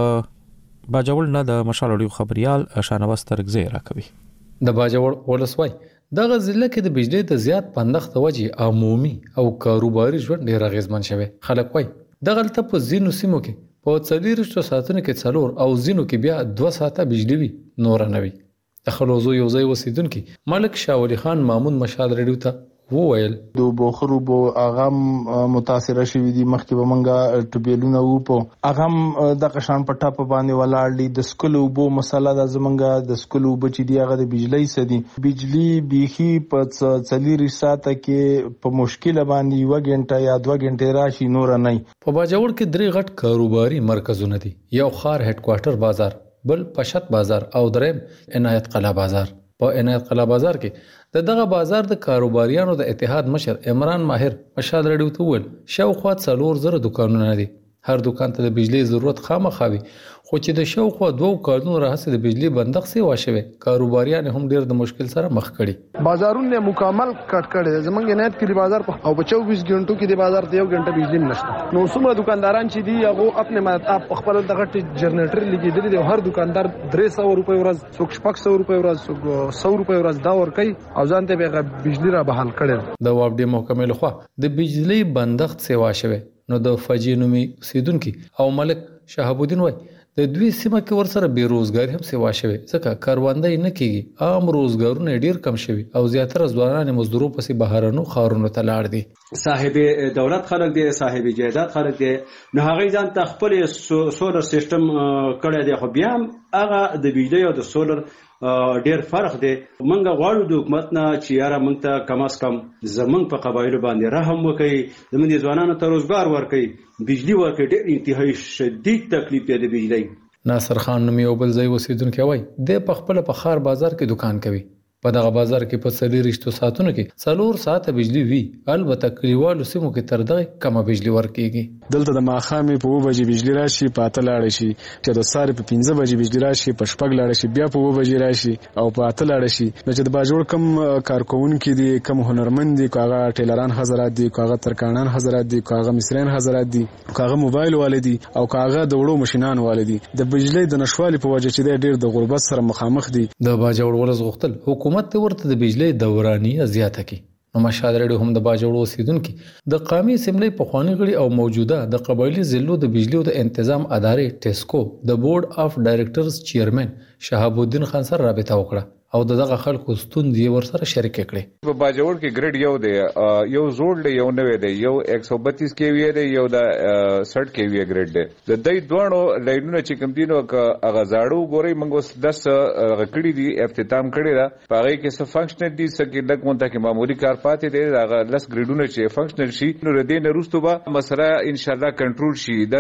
باجوړ نه د مشال اډیو خبريال شانواز ترغزه راکوي.
د باجوړ ولسوای دغه ضلع کې د بجلی د زیات پندخت وجې عمومي او کاروباري ژوند ډیر اغیزمن شوی. خلک وای دغه ته په زینو سیمو کې په 40 ساعتونو کې څلور او زینو کې بیا 2 ساعته بجلی وي نور نه وي. د خلوزو یو ځای اوسیدونکو ملک شاه ولی خان مامون مشال ریډیو ته وویل
دو بوخرو بو اغم متاثر شوی دي مخکې به منګه ټبیلونه وو په اغم د قشان پټا په باندې ولاړ دي د سکلو بو مسله د زمنګه د سکلو بچی دی هغه د بجلی سدي بجلی بيخي په 40 ساعته کې په مشکل باندې 1 غنټه یا 2 غنټه راشي نور نه.
په باجوړ کې درې غټ کاروباري مرکزونه دي. یو خار هډ کوارټر بازار، بل پشت بازار او دریم عنایت قلا بازار. په عنایت قلا بازار کې دغه بازار د کاروباریانو د اتحاد مشر عمران ماهر مشال ریډیو ته وویل شاوخوا 400 دکانونه دي. هر دکان ته د بجلی ضرورت خامخاوي خو چې د شاوخوا 2 کارونو راځي د بجلی بندښت سی واشه کاروباریان هم ډیر د مشکل سره مخ کړي.
بازارونه مکمل کټ کړي. زمونږ عنایت کې بازار په او 24 غنټو کې د بازار ته 1 غنټه بجلی نشته. نو څومره دکانداران چې دي هغه خپل خپل دغه جنریټر لګیدل دي. هر دکاندار 300 روپے ورځ، څوک 500 روپے ورځ، څوک 100 روپے ورځ دا ور کوي او ځان ته به بجلی را بحال کړي.
د وابډي محکمې لخوا د بجلی بندښت سی واشه نو د فجینومي سیدونکو او ملک شهاب الدین وای د دوی سیمه کې ورسره بیروزګاری هم سیوا شوی ځکه کاروندای نه کیږي. عام روزګارونه ډیر کم شوی او زیاتره ځوانان مزدورو پسې بهرانو خارونو ته لاړ دي.
صاحب دولت خلک دي، صاحب جایداد خلک دي، نو هغه ځان ته خپل سولر سیستم کړی دی. خو بیا هغه د بجلی او د سولر ډیر فرق دی. منګه غواړو د حکومت نه چې یاره موږ ته کم از کم زمونږ په قبایلو باندې رحم وکړي، زمونږ ځوانانو ته روزګار ورکړي، بجلی ورکړي. ډیر انتهایی شدید تکلیف دی د بجلی.
ناصر خان نوم یو بل ځای اوسیدونکی وای د خپل په خار بازار کې دکان کوي. په دغه بازار کې په 40 ساعتونو کې 4 ساعته بجلی وي. البته کلیوالو سیمو کې تر دغه کمه بجلی ورکیږي.
دلته د ماخامې په 2 بجې بجلی راشي، په 8 لاړ شي، چې د ساري په 15 بجې بجلی راشي، په 6 لاړ شي، بیا په 2 بجې راشي او په 8 لاړ شي. چې د باجوړ کم کارکونکو دي، کم هنرمند دي، کاغه ټیلران حضرات دي، کاغه ترکانان حضرات دي، کاغه مصریان حضرات دي، کاغه موبایل والدي او کاغه د وړو ماشينان والدي. د بجلی د نشوالي په وجه چې ډېر د غربت سره مخامخ دي.
د باجوړ ولز غختل حکومت ته ورته د بجلی دوراني زیاته کی. نو مشال ریډیو هم د باجوړ اوسیدونکو د قومي اسمبلی په خواني غړي او موجوده د قبایلی ضلعو د بجلی او د تنظیم ادارې ټیسکو د بورډ اف ډایریکټرز چیرمن شهاب الدین خان سره رابطه وکړه او دغه خلکو ستوندې ورسره شریک کړي.
په باجوړ کې ګریډ یو دی، یو زوړ دی، یو نوې دی، یو 132 کیوی دی، یو د 60 کیوی ګریډ دی. د دې دوه لاینونو چې کوم دینو هغه زاړو ګوري موږ اوس 10 غکړي دي افتتام کړی دا. پاره کې څه فنکشنل دي، څه کې لږ مونته کې معمولی کار پاتې دی. هغه 10 ګریډونه چې فنکشنل شي نو ردی نه روستو به مسله ان شاء الله کنټرول شي. دا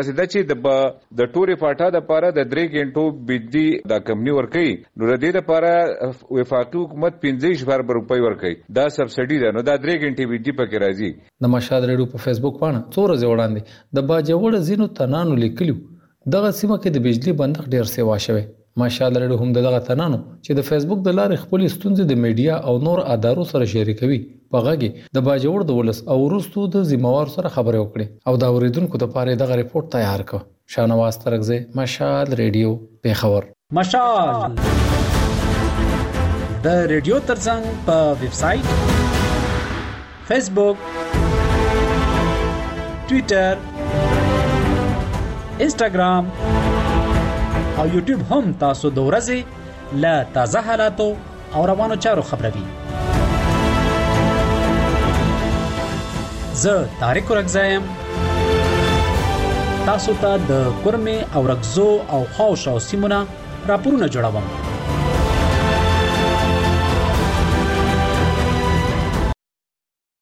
چې د ټوري پاټا د پاره د 3 غنټو بجلی د کمپنی ور کوي نو ردی د پاره وفاقي حکومت 15,000 روپۍ ورکړي. دا سبسډي ده نو دا 3 غنټې بجلی پکې راځي.
د مشال ریډیو په فیسبوک باندې 4 ورځې وړاندې د باجوړ زینو تنانو لیکلو دغه سیمه کې د بجلی بندښت ډیر سیوا شوی. ماشاءالله رډیو هم دغه تنانو چې د فیسبوک د لارې خپل ستونزې د میډیا او نور ادارو سره شریکوي په غږی د باجوړ د ولس او وروستو د ذمہوار سره خبرې وکړي او دا اوریدونکو ته پاره دغه ریپورت تیار کړ. شاهنواز ترغزه مشال ریډیو پیښور.
مشال د ریډیو ترڅنګ په ویب سټ، فیسبوک، ټوئیټر، انسټاګرام او یوټیوب هم تاسو د ورځې له تازه حالاتو او روانو چارو خبروي. زه طارق رګزایم تاسو ته د کورمه او رګزو او خاوشاو سیمونه راپورونه جوړوم.